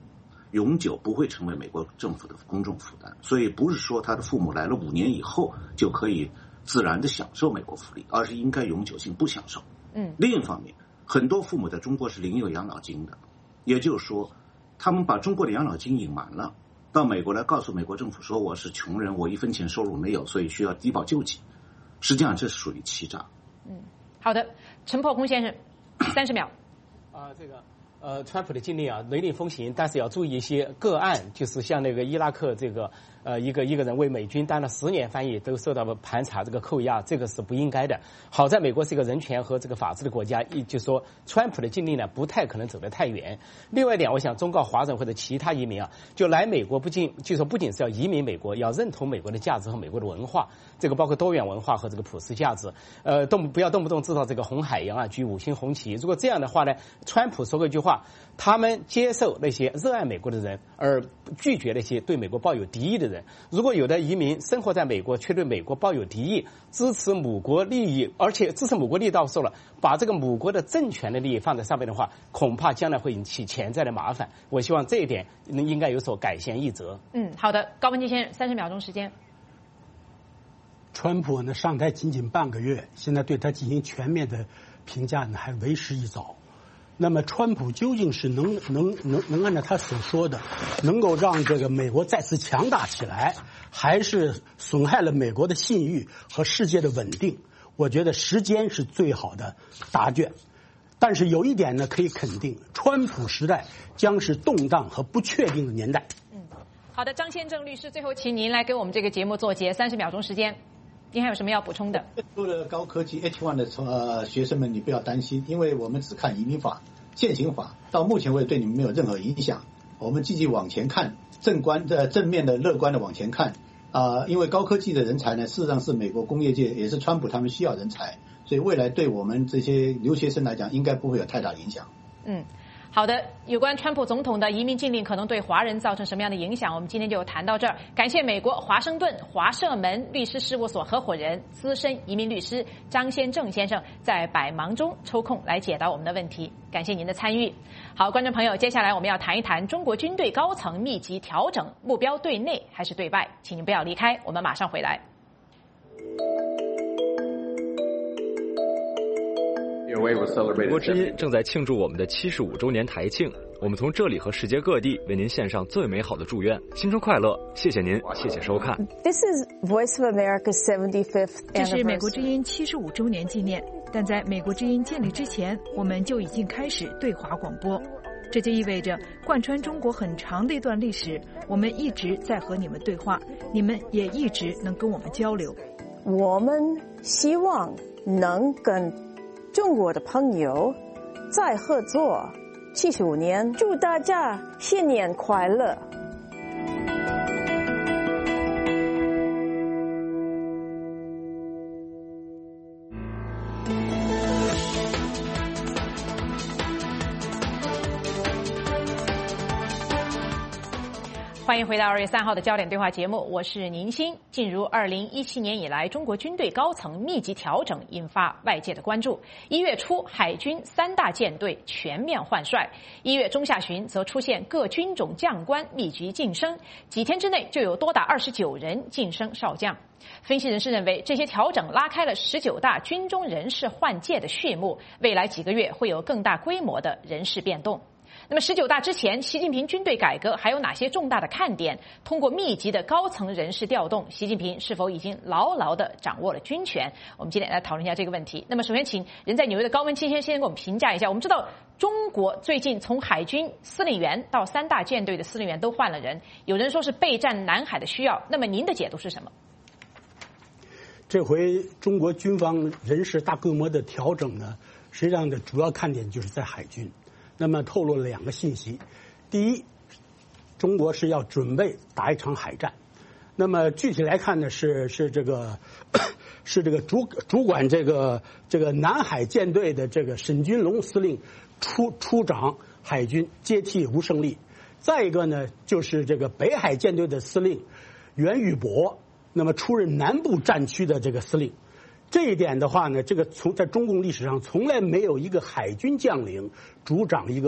S2: 永久不会成为美国政府的公众负担。所以不是说他的父母来了五年以后就可以自然的享受美国福利，而是应该永久性不享受。
S1: 嗯，
S2: 另一方面，很多父母在中国是领有养老金的，也就是说，他们把中国的养老金隐瞒了，到美国来告诉美国政府说我是穷人，我一分钱收入没有，所以需要低保救济。实际上这是属于欺诈。
S1: 嗯，好的，陈破空先生，三十秒。
S3: 啊、呃，这个。呃，川普的禁令啊，雷厉风行，但是要注意一些个案，就是像那个伊拉克这个呃一个一个人为美军当了十年翻译，都受到了盘查这个扣押，这个是不应该的。好在美国是一个人权和这个法治的国家，一就说川普的禁令呢不太可能走得太远。另外一点，我想忠告华人或者其他移民啊，就来美国不仅就说不仅是要移民美国，要认同美国的价值和美国的文化，这个包括多元文化和这个普世价值。呃，动不要动不动制造这个红海洋啊，举五星红旗。如果这样的话呢，川普说过一句话。他们接受那些热爱美国的人，而拒绝那些对美国抱有敌意的人。如果有的移民生活在美国，却对美国抱有敌意，支持母国利益，而且支持母国利益到手了，把这个母国的政权的利益放在上面的话，恐怕将来会引起潜在的麻烦。我希望这一点应该有所改弦易辙。
S1: 嗯，好的，高文基先生，三十秒钟时间。
S4: 川普呢上台仅仅半个月，现在对他进行全面的评价呢还为时已早。那么，川普究竟是能能能能按照他所说的，能够让这个美国再次强大起来，还是损害了美国的信誉和世界的稳定？我觉得时间是最好的答卷。但是有一点呢，可以肯定，川普时代将是动荡和不确定的年代。
S1: 嗯，好的，张先正律师，最后请您来给我们这个节目做结，三十秒钟时间。您还有什么要补充的？
S5: 做了高科技 H 一 的呃学生们，你不要担心，因为我们只看移民法、现行法，到目前为止对你们没有任何影响。我们积极往前看，正观的正面的、乐观的往前看啊、呃！因为高科技的人才呢，事实上是美国工业界也是川普他们需要人才，所以未来对我们这些留学生来讲，应该不会有太大的影响。
S1: 嗯。好的，有关川普总统的移民禁令可能对华人造成什么样的影响，我们今天就谈到这儿。感谢美国华盛顿华社门律师事务所合伙人、资深移民律师张先正先生在百忙中抽空来解答我们的问题，感谢您的参与。好，观众朋友，接下来我们要谈一谈中国军队高层密集调整，目标对内还是对外？请您不要离开，我们马上回来。
S6: 美国之音正在庆祝我们的七十五周年台庆，我们从这里和世界各地为您献上最美好的祝愿，新春快乐！谢谢您，谢谢收看。
S7: This is Voice of America's seventy-fifth anniversary.
S8: 这是美国之音七十五周年纪念，但在美国之音建立之前，我们就已经开始对华广播。这就意味着，贯穿中国很长的一段历史，我们一直在和你们对话，你们也一直能跟我们交流。
S7: 我们希望能跟中国的朋友再合作七十五年，祝大家新年快乐。
S1: 欢迎回到二月三号的焦点对话节目，我是宁鑫。进入二零一七年以来，中国军队高层密集调整引发外界的关注。一月初，海军三大舰队全面换帅；一月中下旬，则出现各军种将官密集晋升，几天之内就有多达二十九人晋升少将。分析人士认为，这些调整拉开了十九大军中人事换届的序幕，未来几个月会有更大规模的人事变动。那么十九大之前，习近平军队改革还有哪些重大的看点？通过密集的高层人事调动，习近平是否已经牢牢地掌握了军权？我们今天来讨论一下这个问题。那么首先请人在纽约的高文清先先给我们评价一下。我们知道中国最近从海军司令员到三大舰队的司令员都换了人，有人说是备战南海的需要，那么您的解读是什么？
S4: 这回中国军方人事大规模的调整呢，实际上的主要看点就是在海军。那么透露了两个信息，第一，中国是要准备打一场海战。那么具体来看呢，是是这个是这个主主管这个这个南海舰队的这个沈军龙司令出出掌海军，接替吴胜利。再一个呢，就是这个北海舰队的司令袁宇博，那么出任南部战区的这个司令。这一点的话呢，这个从在中共历史上从来没有一个海军将领主掌一个大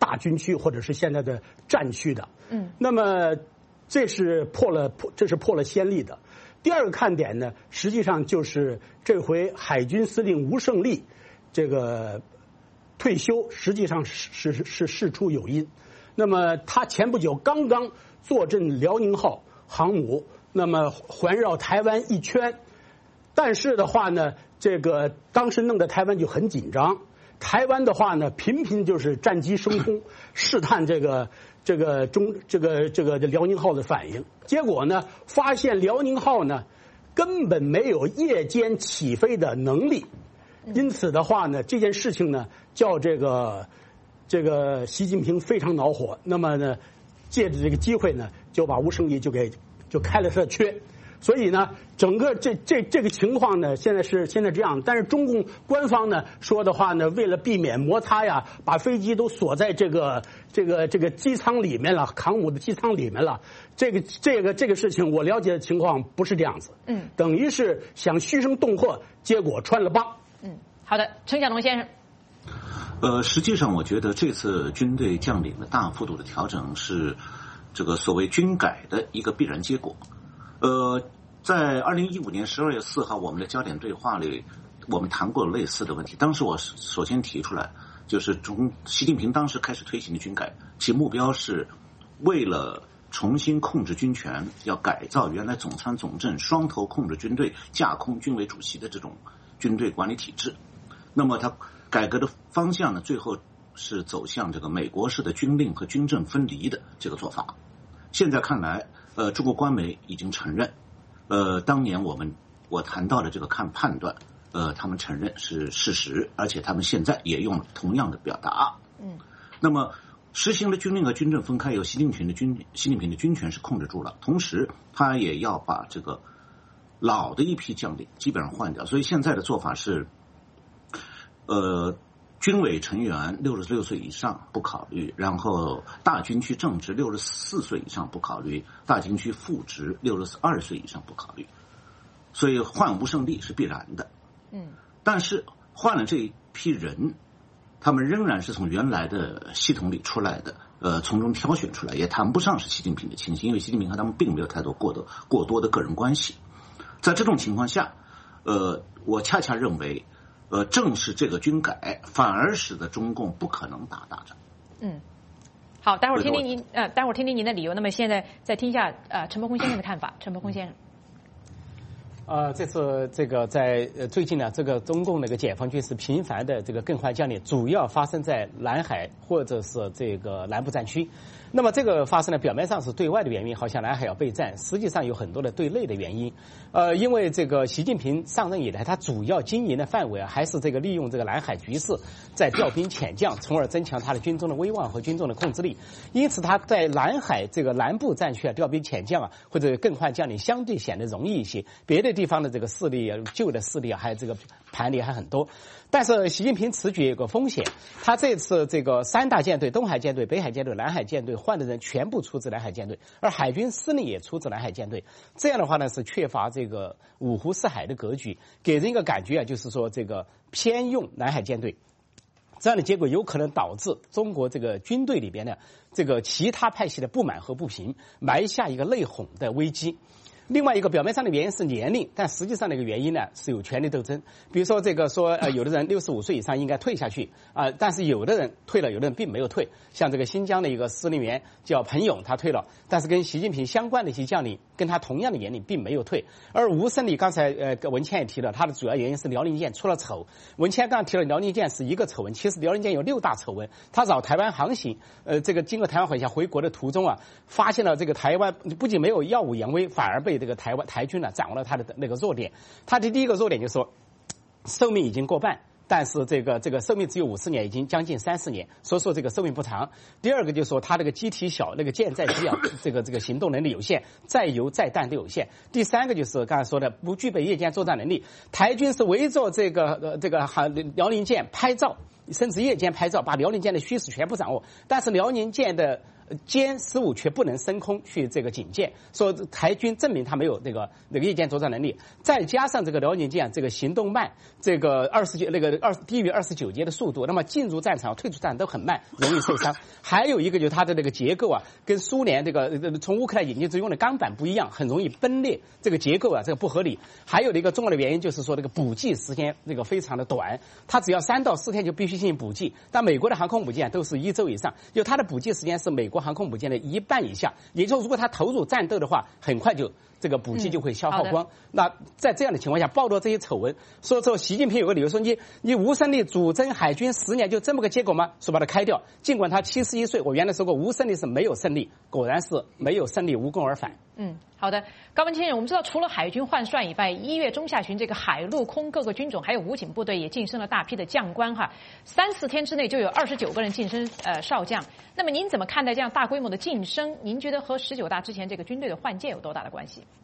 S4: 大军区或者是现在的战区的。
S1: 嗯，
S4: 那么这是破了破，这是破了先例的。第二个看点呢，实际上就是这回海军司令吴胜利这个退休，实际上是是是事出有因。那么他前不久刚刚坐镇辽宁号航母，那么环绕台湾一圈，但是的话呢，这个当时弄得台湾就很紧张。台湾的话呢，频频就是战机升空，试探这个这个中这个这个辽宁号的反应。结果呢，发现辽宁号呢根本没有夜间起飞的能力，因此的话呢，这件事情呢叫这个这个习近平非常恼火。那么呢，借着这个机会呢，就把吴胜利就给就开了他的缺。所以呢，整个这这这个情况呢，现在是现在这样。但是中共官方呢说的话呢，为了避免摩擦呀，把飞机都锁在这个这个这个机舱里面了，航母的机舱里面了。这个这个这个事情，我了解的情况不是这样子。
S1: 嗯，
S4: 等于是想嘘声恫吓，结果穿了帮。
S1: 嗯，好的，陈小龙先生。
S2: 呃，实际上我觉得这次军队将领的大幅度的调整是这个所谓军改的一个必然结果。呃，在二零一五年十二月四号，我们的焦点对话里，我们谈过类似的问题。当时我首先提出来，就是从习近平当时开始推行的军改，其目标是为了重新控制军权，要改造原来总参总政双头控制军队、架空军委主席的这种军队管理体制。那么它改革的方向呢，最后是走向这个美国式的军令和军政分离的这个做法。现在看来，呃，中国官媒已经承认，呃，当年我们我谈到的这个看判断，呃，他们承认是事实，而且他们现在也用了同样的表达。
S1: 嗯，
S2: 那么实行了军令和军政分开，有习近平的军习近平的军权是控制住了，同时他也要把这个老的一批将领基本上换掉，所以现在的做法是，呃。军委成员六十六岁以上不考虑，然后大军区正职六十四岁以上不考虑，大军区副职六十二岁以上不考虑，所以换吴胜利是必然的。
S1: 嗯，
S2: 但是换了这一批人，他们仍然是从原来的系统里出来的，呃，从中挑选出来，也谈不上是习近平的亲信，因为习近平和他们并没有太多过多过多的个人关系。在这种情况下，呃，我恰恰认为。呃，正是这个军改，反而使得中共不可能打大仗。
S1: 嗯，好，待会儿听听您呃，待会儿听听您的理由。那么现在再听一下呃陈伯空先生的看法。陈伯空先生。
S3: 呃，这次这个在呃最近呢，这个中共那个解放军是频繁的这个更换将领，主要发生在南海或者是这个南部战区。那么这个发生呢，表面上是对外的原因，好像南海要备战，实际上有很多的对内的原因。呃，因为这个习近平上任以来，他主要经营的范围啊，还是这个利用这个南海局势，在调兵遣将，从而增强他的军中的威望和军中的控制力。因此，他在南海这个南部战区啊，调兵遣将啊，或者更换将领，相对显得容易一些。别的地方的这个势力啊，旧的势力啊，还有这个盘里还很多。但是习近平此举有个风险，他这次这个三大舰队，东海舰队、北海舰队、南海舰队换的人全部出自南海舰队，而海军司令也出自南海舰队。这样的话呢，是缺乏这个五湖四海的格局，给人一个感觉啊，就是说这个偏用南海舰队。这样的结果有可能导致中国这个军队里边呢，这个其他派系的不满和不平，埋下一个内讧的危机。另外一个表面上的原因是年龄，但实际上那个原因呢是有权力斗争。比如说这个说呃有的人六十五岁以上应该退下去啊、呃，但是有的人退了，有的人并没有退。像这个新疆的一个司令员叫彭勇，他退了，但是跟习近平相关的一些将领跟他同样的年龄并没有退。而吴胜利刚才呃文谦也提了，他的主要原因是辽宁舰出了丑。文谦刚刚提了辽宁舰是一个丑闻，其实辽宁舰有六大丑闻。他找台湾航行，呃这个经过台湾海峡回国的途中啊，发现了这个台湾不仅没有耀武扬威，反而被这个台湾台军呢掌握了他的那个弱点。他的第一个弱点就是说，寿命已经过半，但是这个这个寿命只有五十年，已经将近三十年，所以说这个寿命不长。第二个就是说他这个机体小，那个舰载机啊，这个这个行动能力有限，载油载弹都有限。第三个就是刚才说的不具备夜间作战能力，台军是围着这个呃这个辽宁舰拍照。甚至夜间拍照，把辽宁舰的虚实全部掌握，但是辽宁舰的歼十五却不能升空去这个警戒，说台军证明他没有那个那个夜间作战能力，再加上这个辽宁舰这个行动慢，这个二十九那个二低于二十九节的速度，那么进入战场、退出战场都很慢，容易受伤。还有一个就是它的那个结构啊，跟苏联这个从乌克兰引进之用的钢板不一样，很容易崩裂，这个结构啊这个不合理。还有的一个重要的原因就是说这个补给时间这个非常的短，它只要三到四天就必须进行补给，但美国的航空母舰都是一周以上，就它的补给时间是美国航空母舰的一半以下，也就是如果它投入战斗的话，很快就这个补给就会消耗光。嗯、那在这样的情况下，报道这些丑闻，说说习近平有个理由说你你无胜利主征海军十年就这么个结果吗？说把它开掉。尽管他七十一岁，我原来说过无胜利是没有胜利，果然是没有胜利无功而返。
S1: 嗯，好的，高文先生，我们知道除了海军换帅以外，一月中下旬这个海陆空各个军种还有武警部队也晋升了大批的将官哈，三四天之内就有二十九个人晋升呃少将。那么您怎么看待这样大规模的晋升？您觉得和十九大之前这个军队的换届有多大的关系？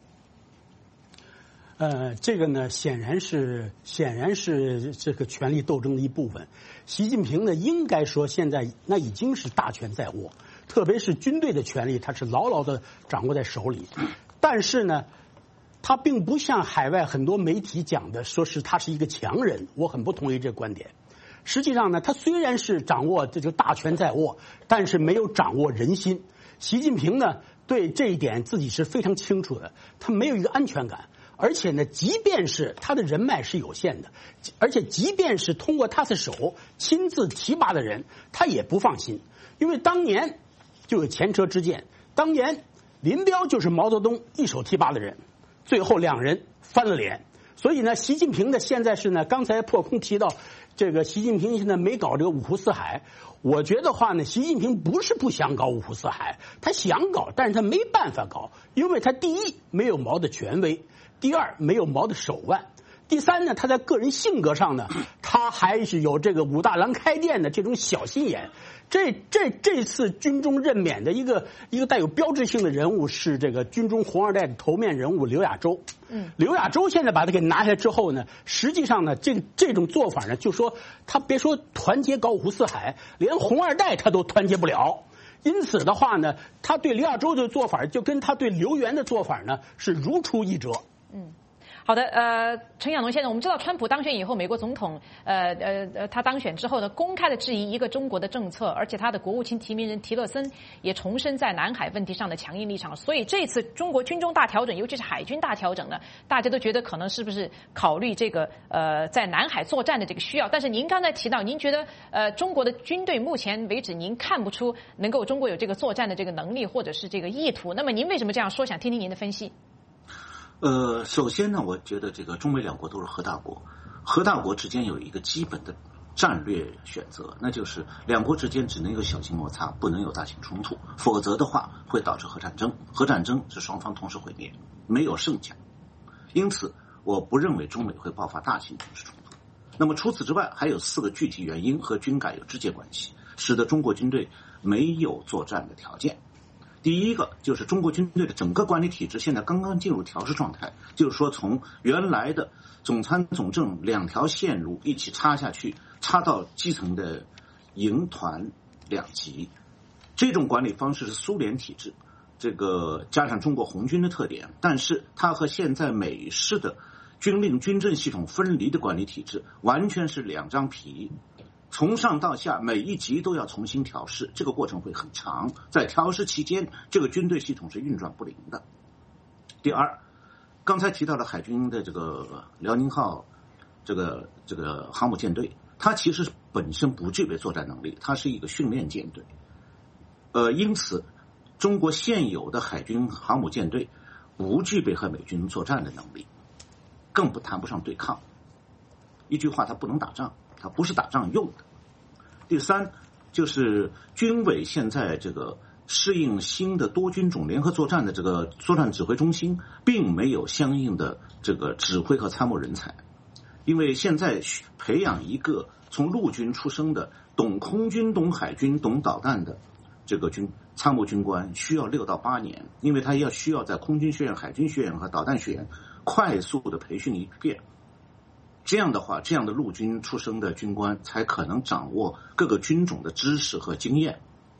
S4: 呃，这个呢，显然是显然是这个权力斗争的一部分。习近平呢，应该说现在那已经是大权在握，特别是军队的权力，他是牢牢的掌握在手里。但是呢，他并不像海外很多媒体讲的，说是他是一个强人，我很不同意这个观点。实际上呢，他虽然是掌握这个大权在握，但是没有掌握人心。习近平呢，对这一点自己是非常清楚的，他没有一个安全感。而且呢，即便是他的人脉是有限的，而且即便是通过他的手亲自提拔的人，他也不放心，因为当年就有前车之鉴，当年林彪就是毛泽东一手提拔的人，最后两人翻了脸。所以呢，习近平呢现在是呢，刚才破空提到这个习近平现在没搞这个五湖四海，我觉得话呢，习近平不是不想搞五湖四海，他想搞，但是他没办法搞，因为他第一没有毛的权威。第二，没有毛的手腕；第三呢，他在个人性格上呢，他还是有这个武大郎开店的这种小心眼。这这这次军中任免的一个一个带有标志性的人物是这个军中红二代的头面人物刘亚洲。嗯，刘亚洲现在把他给拿下之后呢，实际上呢，这这种做法呢，就说他别说团结搞五湖四海，连红二代他都团结不了。因此的话呢，他对刘亚洲的做法就跟他对刘源的做法呢是如出一辙。
S1: 嗯，好的，呃，陈亚农先生，我们知道川普当选以后，美国总统，呃呃呃，他当选之后呢，公开的质疑一个中国的政策，而且他的国务卿提名人提勒森也重申在南海问题上的强硬立场。所以这次中国军中大调整，尤其是海军大调整呢，大家都觉得可能是不是考虑这个呃在南海作战的这个需要。但是您刚才提到，您觉得呃中国的军队目前为止您看不出能够中国有这个作战的这个能力或者是这个意图，那么您为什么这样说？想听听您的分析。
S2: 呃，首先呢，我觉得这个中美两国都是核大国，核大国之间有一个基本的战略选择，那就是两国之间只能有小型摩擦，不能有大型冲突，否则的话会导致核战争。核战争是双方同时毁灭，没有胜强。因此，我不认为中美会爆发大型军事冲突。那么除此之外，还有四个具体原因和军改有直接关系，使得中国军队没有作战的条件。第一个就是中国军队的整个管理体制现在刚刚进入调试状态，就是说从原来的总参总政两条线路一起插下去，插到基层的营团两级，这种管理方式是苏联体制，这个加上中国红军的特点，但是它和现在美式的军令军政系统分离的管理体制完全是两张皮。从上到下每一级都要重新调试，这个过程会很长，在调试期间这个军队系统是运转不灵的。第二，刚才提到了海军的这个辽宁号这个这个航母舰队，它其实本身不具备作战能力，它是一个训练舰队。呃，因此中国现有的海军航母舰队不具备和美军作战的能力，更不谈不上对抗。一句话，它不能打仗，它不是打仗用的。第三，就是军委现在这个适应新的多军种联合作战的这个作战指挥中心，并没有相应的这个指挥和参谋人才。因为现在培养一个从陆军出生的懂空军、懂海军、懂导弹的这个军参谋军官，需要六到八年，因为他要需要在空军学院、海军学院和导弹学院快速的培训一遍。这样的话，这样的陆军出身的军官才可能掌握各个军种的知识和经验。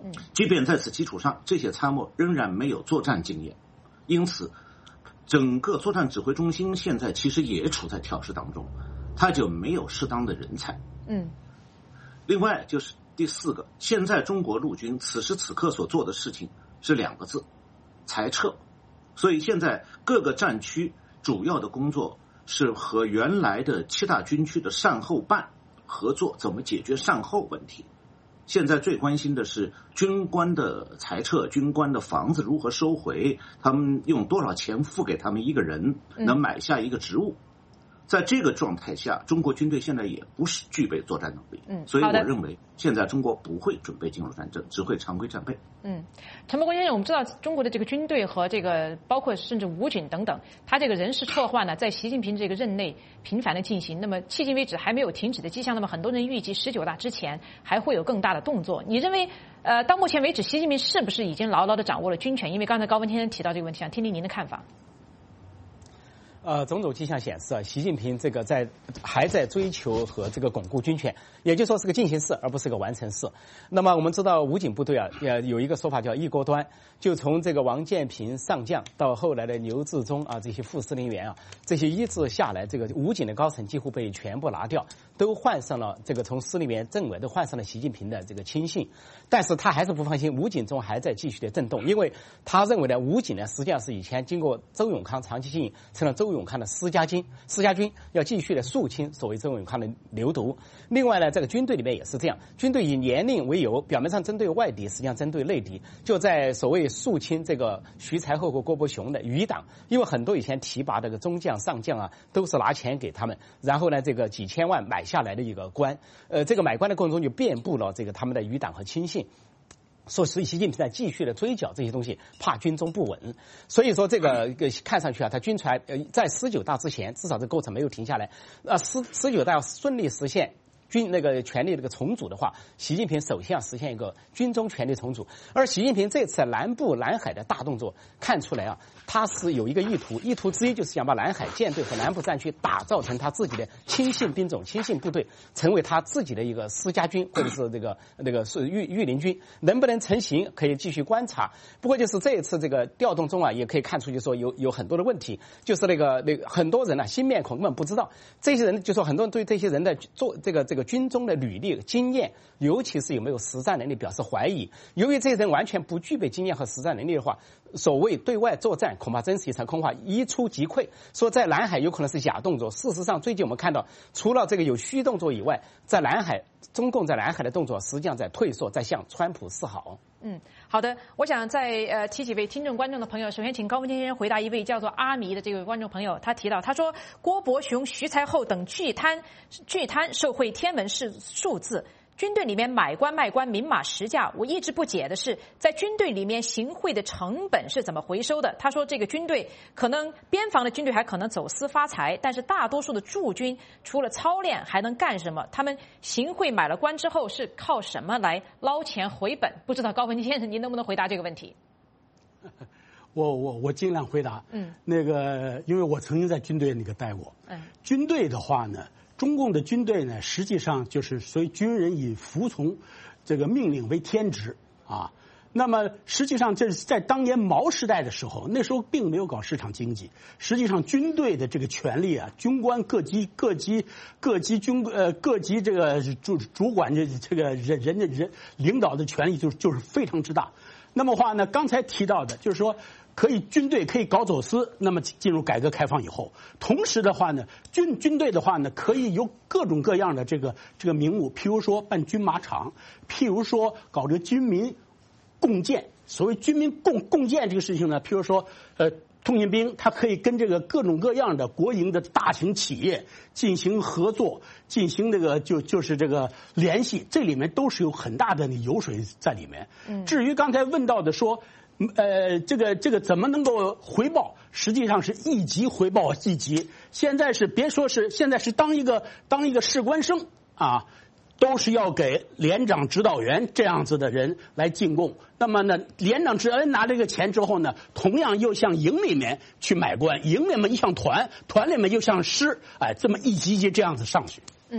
S2: 嗯，即便在此基础上，这些参谋仍然没有作战经验，因此，整个作战指挥中心现在其实也处在调试当中，它就没有适当的人才。
S1: 嗯，
S2: 另外就是第四个，现在中国陆军此时此刻所做的事情是两个字：裁撤。所以现在各个战区主要的工作是和原来的七大军区的善后办合作，怎么解决善后问题。现在最关心的是军官的裁撤，军官的房子如何收回，他们用多少钱付给他们一个人能买下一个职务。在这个状态下，中国军队现在也不是具备作战能力，嗯，所以我认为现在中国不会准备进入战争，只会常规战备。
S1: 嗯，陈伯公先生，我们知道中国的这个军队和这个包括甚至武警等等，他这个人事撤换呢，在习近平这个任内频繁的进行，那么迄今为止还没有停止的迹象。那么很多人预计十九大之前还会有更大的动作。你认为，呃，到目前为止，习近平是不是已经牢牢的掌握了军权？因为刚才高文先生提到这个问题，想听听您的看法。
S3: 呃，种种迹象显示啊，习近平这个在还在追求和这个巩固军权，也就是说是个进行式，而不是个完成式。那么我们知道武警部队啊，呃，有一个说法叫一锅端，就从这个王建平上将到后来的刘志忠啊，这些副司令员啊，这些一直下来，这个武警的高层几乎被全部拿掉，都换上了这个从司令员、政委都换上了习近平的这个亲信。但是他还是不放心，武警中还在继续的震动，因为他认为呢，武警呢实际上是以前经过周永康长期经营成了周永康的私家军，私家军要继续的肃清所谓周永康的流毒。另外呢，这个军队里面也是这样，军队以年龄为由，表面上针对外敌，实际上针对内敌，就在所谓肃清这个徐才厚和郭伯雄的余党，因为很多以前提拔这个中将上将啊，都是拿钱给他们，然后呢，这个几千万买下来的一个官，呃，这个买官的过程中就遍布了这个他们的余党和亲信。所以习近平在继续的追剿这些东西，怕军中不稳，所以说这个看上去啊，他军权呃在十九大之前，至少这过程没有停下来。啊，十十九大要顺利实现军那个权力这个重组的话，习近平首先要实现一个军中权力重组。而习近平这次南部南海的大动作，看出来啊，他是有一个意图，意图之一就是想把南海舰队和南部战区打造成他自己的亲信兵种、亲信部队，成为他自己的一个私家军或者是这个那个是御御林军，能不能成型可以继续观察。不过就是这一次这个调动中啊，也可以看出就说有有很多的问题，就是那个那个很多人呢、啊、新面孔根本不知道，这些人就说很多人对这些人的做这个这个军中的履历经验，尤其是有没有实战能力表示怀疑。由于这些人完全不具备经验和实战能力的话，所谓对外作战恐怕真是一场空话，一触即溃。说在南海有可能是假动作，事实上最近我们看到，除了这个有虚动作以外，在南海中共在南海的动作实际上在退缩，在向川普示好。
S1: 嗯，好的，我想在呃提几位听众观众的朋友，首先请高文先生回答一位叫做阿弥的这位观众朋友，他提到他说郭伯雄、徐才厚等巨贪巨贪受贿天文是数字。军队里面买官卖官明码实价，我一直不解的是，在军队里面行贿的成本是怎么回收的？他说，这个军队可能边防的军队还可能走私发财，但是大多数的驻军除了操练还能干什么？他们行贿买了官之后是靠什么来捞钱回本？不知道高文先生您能不能回答这个问题？
S4: 我我我尽量回答。嗯，那个因为我曾经在军队那个待过。嗯，军队的话呢。中共的军队呢，实际上就是所以军人以服从这个命令为天职啊。那么实际上这是在当年毛时代的时候，那时候并没有搞市场经济。实际上军队的这个权力啊，军官各级各级各级军呃各级这个主主管这这个人人的人领导的权力就就是非常之大。那么话呢，刚才提到的就是说。可以军队可以搞走私，那么进入改革开放以后，同时的话呢，军军队的话呢，可以有各种各样的这个这个名目，譬如说办军马场，譬如说搞这个军民共建。所谓军民共共建这个事情呢，譬如说呃。通信兵它可以跟这个各种各样的国营的大型企业进行合作，进行这个就就是这个联系，这里面都是有很大的油水在里面。嗯，至于刚才问到的说，呃，这个这个怎么能够回报？实际上是一级回报一级。现在是别说是现在是当一个当一个士官生啊。都是要给连长指导员这样子的人来进贡。那么呢，连长指导员拿这个钱之后呢，同样又向营里面去买官，营里面又向团，团里面又向师，哎，这么一级一级这样子上去。
S1: 嗯，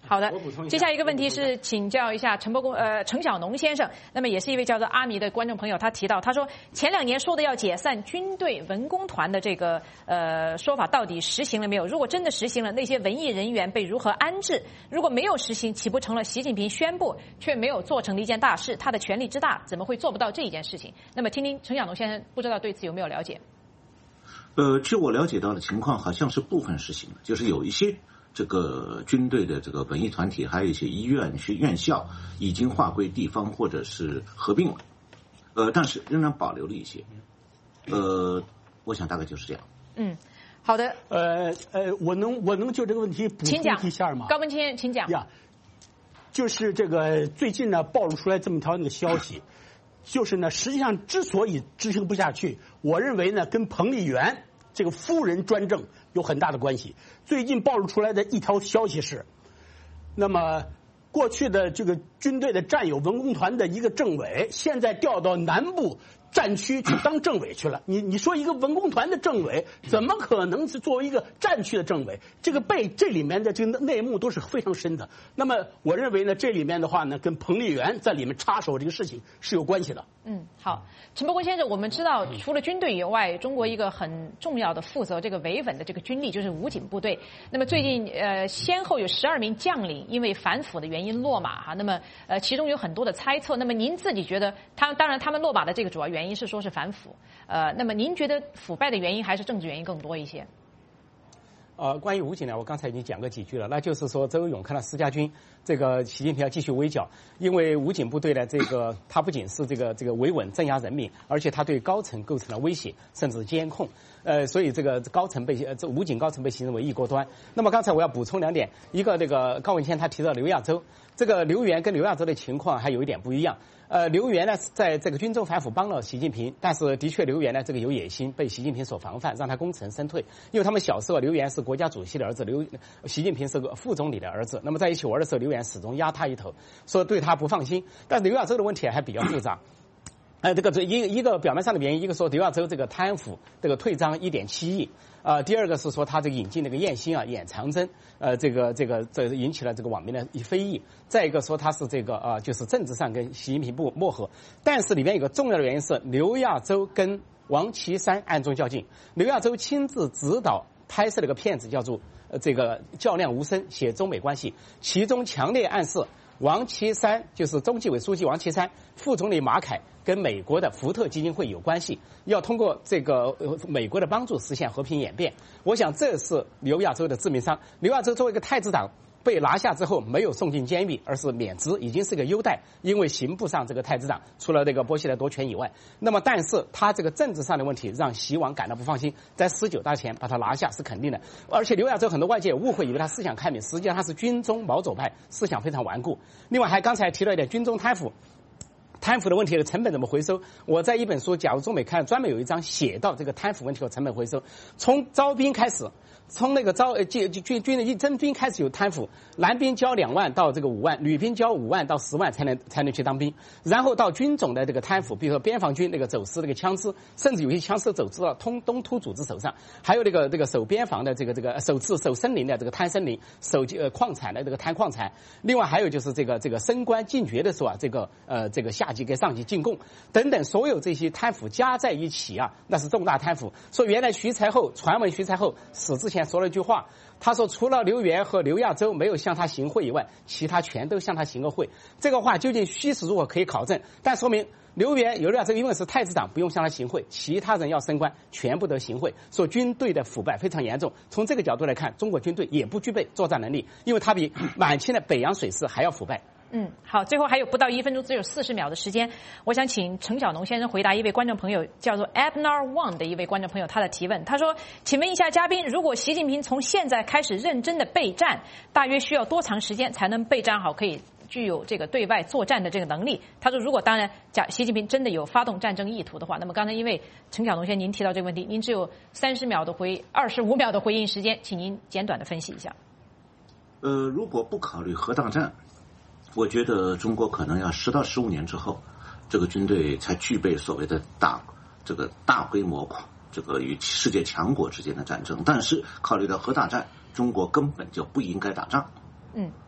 S1: 好的
S3: 我补充一下，
S1: 接下来一个问题是请教一下陈伯公呃陈小农先生，那么也是一位叫做阿弥的观众朋友，他提到他说前两年说的要解散军队文工团的这个呃说法到底实行了没有？如果真的实行了，那些文艺人员被如何安置？如果没有实行，岂不成了习近平宣布却没有做成的一件大事？他的权力之大，怎么会做不到这一件事情？那么听听陈小农先生，不知道对此有没有了解？
S2: 呃，据我了解到的情况，好像是部分实行的，就是有一些这个军队的这个文艺团体，还有一些医院、学院校已经划归地方或者是合并了，呃，但是仍然保留了一些。呃，我想大概就是这样。
S1: 嗯，好的。
S4: 呃呃，我能我能就这个问题补充一下吗？
S1: 高文谦，请讲。
S4: 呀，就是这个最近呢暴露出来这么条那个消息，就是呢实际上之所以执行不下去，我认为呢跟彭丽媛这个夫人专政有很大的关系。最近暴露出来的一条消息是，那么过去的这个军队的战友文工团的一个政委，现在调到南部战区去当政委去了。你你说一个文工团的政委，怎么可能是作为一个战区的政委？这个背这里面的这个内幕都是非常深的。那么我认为呢，这里面的话呢，跟彭丽媛在里面插手这个事情是有关系的。
S1: 嗯，好，陈伯公先生，我们知道除了军队以外，中国一个很重要的负责这个维稳的这个军力就是武警部队。那么最近呃，先后有十二名将领因为反腐的原因落马哈。那么呃，其中有很多的猜测。那么您自己觉得，他当然他们落马的这个主要原因是说是反腐，呃，那么您觉得腐败的原因还是政治原因更多一些？
S3: 呃，关于武警呢，我刚才已经讲过几句了，那就是说周永康的施家军，这个习近平要继续围剿，因为武警部队呢，这个它不仅是这个这个维稳镇压人民，而且它对高层构成了威胁，甚至监控，呃，所以这个高层被呃这武警高层被形容为一锅端。那么刚才我要补充两点，一个这个高文谦他提到刘亚洲，这个刘源跟刘亚洲的情况还有一点不一样。呃，刘源呢，在这个军中反腐帮了习近平，但是的确刘源呢，这个有野心，被习近平所防范，让他功成身退。因为他们小时候，刘源是国家主席的儿子，刘习近平是个副总理的儿子，那么在一起玩的时候，刘源始终压他一头，说对他不放心。但是刘亚洲的问题还比较复杂。呃，这个这一一个表面上的原因，一个说刘亚洲这个贪腐，这个退赃一点七亿，呃，第二个是说他这个引进那个燕兴啊，演长征，呃，这个这个这引起了这个网民的非议。再一个说他是这个啊、呃，就是政治上跟习近平不磨合。但是里面有个重要的原因是刘亚洲跟王岐山暗中较劲，刘亚洲亲自指导拍摄了个片子，叫做呃这个较量无声，写中美关系，其中强烈暗示王岐山就是中纪委书记王岐山，副总理马凯跟美国的福特基金会有关系，要通过这个美国的帮助实现和平演变。我想这是刘亚洲的致命伤。刘亚洲作为一个太子党被拿下之后，没有送进监狱，而是免职，已经是个优待，因为刑不上这个太子党，除了这个波西来夺权以外。那么但是他这个政治上的问题让习王感到不放心，在十九大前把他拿下是肯定的。而且刘亚洲很多外界误会，以为他思想开明，实际上他是军中毛左派，思想非常顽固。另外还刚才提到一点军中贪腐，贪腐的问题的成本怎么回收？我在一本书《假如中美》看专门有一章写到这个贪腐问题和成本回收，从招兵开始。从那个招呃军军军的一征兵开始有贪腐，男兵交两万到这个五万，女兵交五万到十万才能才能去当兵，然后到军种的这个贪腐，比如说边防军那个走私那个枪支，甚至有些枪支走私到通东突组织手上，还有那个这个守边防的这个这个守治守森林的这个贪森林，守呃矿产的这个贪矿产，另外还有就是这个这个升官进爵的时候啊，这个呃这个下级给上级进贡等等，所有这些贪腐加在一起啊，那是重大贪腐。说原来徐才厚传闻徐才厚死之前说了一句话，他说除了刘源和刘亚洲没有向他行贿以外，其他全都向他行了贿。这个话究竟虚实如果可以考证，但说明刘源、刘亚洲因为是太子党不用向他行贿，其他人要升官全部都行贿。说军队的腐败非常严重，从这个角度来看，中国军队也不具备作战能力，因为他比满清的北洋水师还要腐败。
S1: 嗯，好，最后还有不到一分钟，只有四十秒的时间，我想请陈小农先生回答一位观众朋友叫做 Abner Wang 的一位观众朋友他的提问。他说：“请问一下嘉宾，如果习近平从现在开始认真的备战，大约需要多长时间才能备战好，可以具有这个对外作战的这个能力？”他说：“如果当然，假习近平真的有发动战争意图的话，那么刚才因为陈小农先生您提到这个问题，您只有三十秒的回二十五秒的回应时间，请您简短的分析一下。”
S2: 呃，如果不考虑核大战，我觉得中国可能要十到十五年之后，这个军队才具备所谓的大这个大规模这个与世界强国之间的战争。但是考虑到核大战，中国根本就不应该打仗。
S1: 嗯。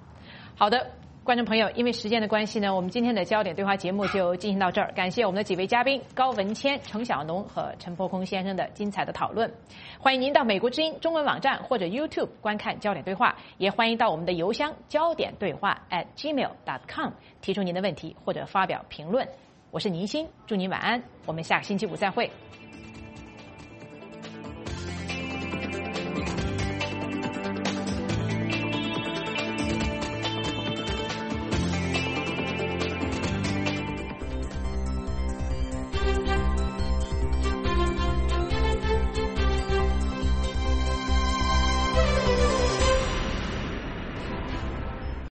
S1: 好的。观众朋友，因为时间的关系呢，我们今天的焦点对话节目就进行到这儿。感谢我们的几位嘉宾高文谦、程晓农和陈柏空先生的精彩的讨论。欢迎您到美国之音中文网站或者 YouTube 观看焦点对话，也欢迎到我们的邮箱焦点对话 at gmail dot com 提出您的问题或者发表评论。我是倪欣，祝您晚安，我们下个星期五再会。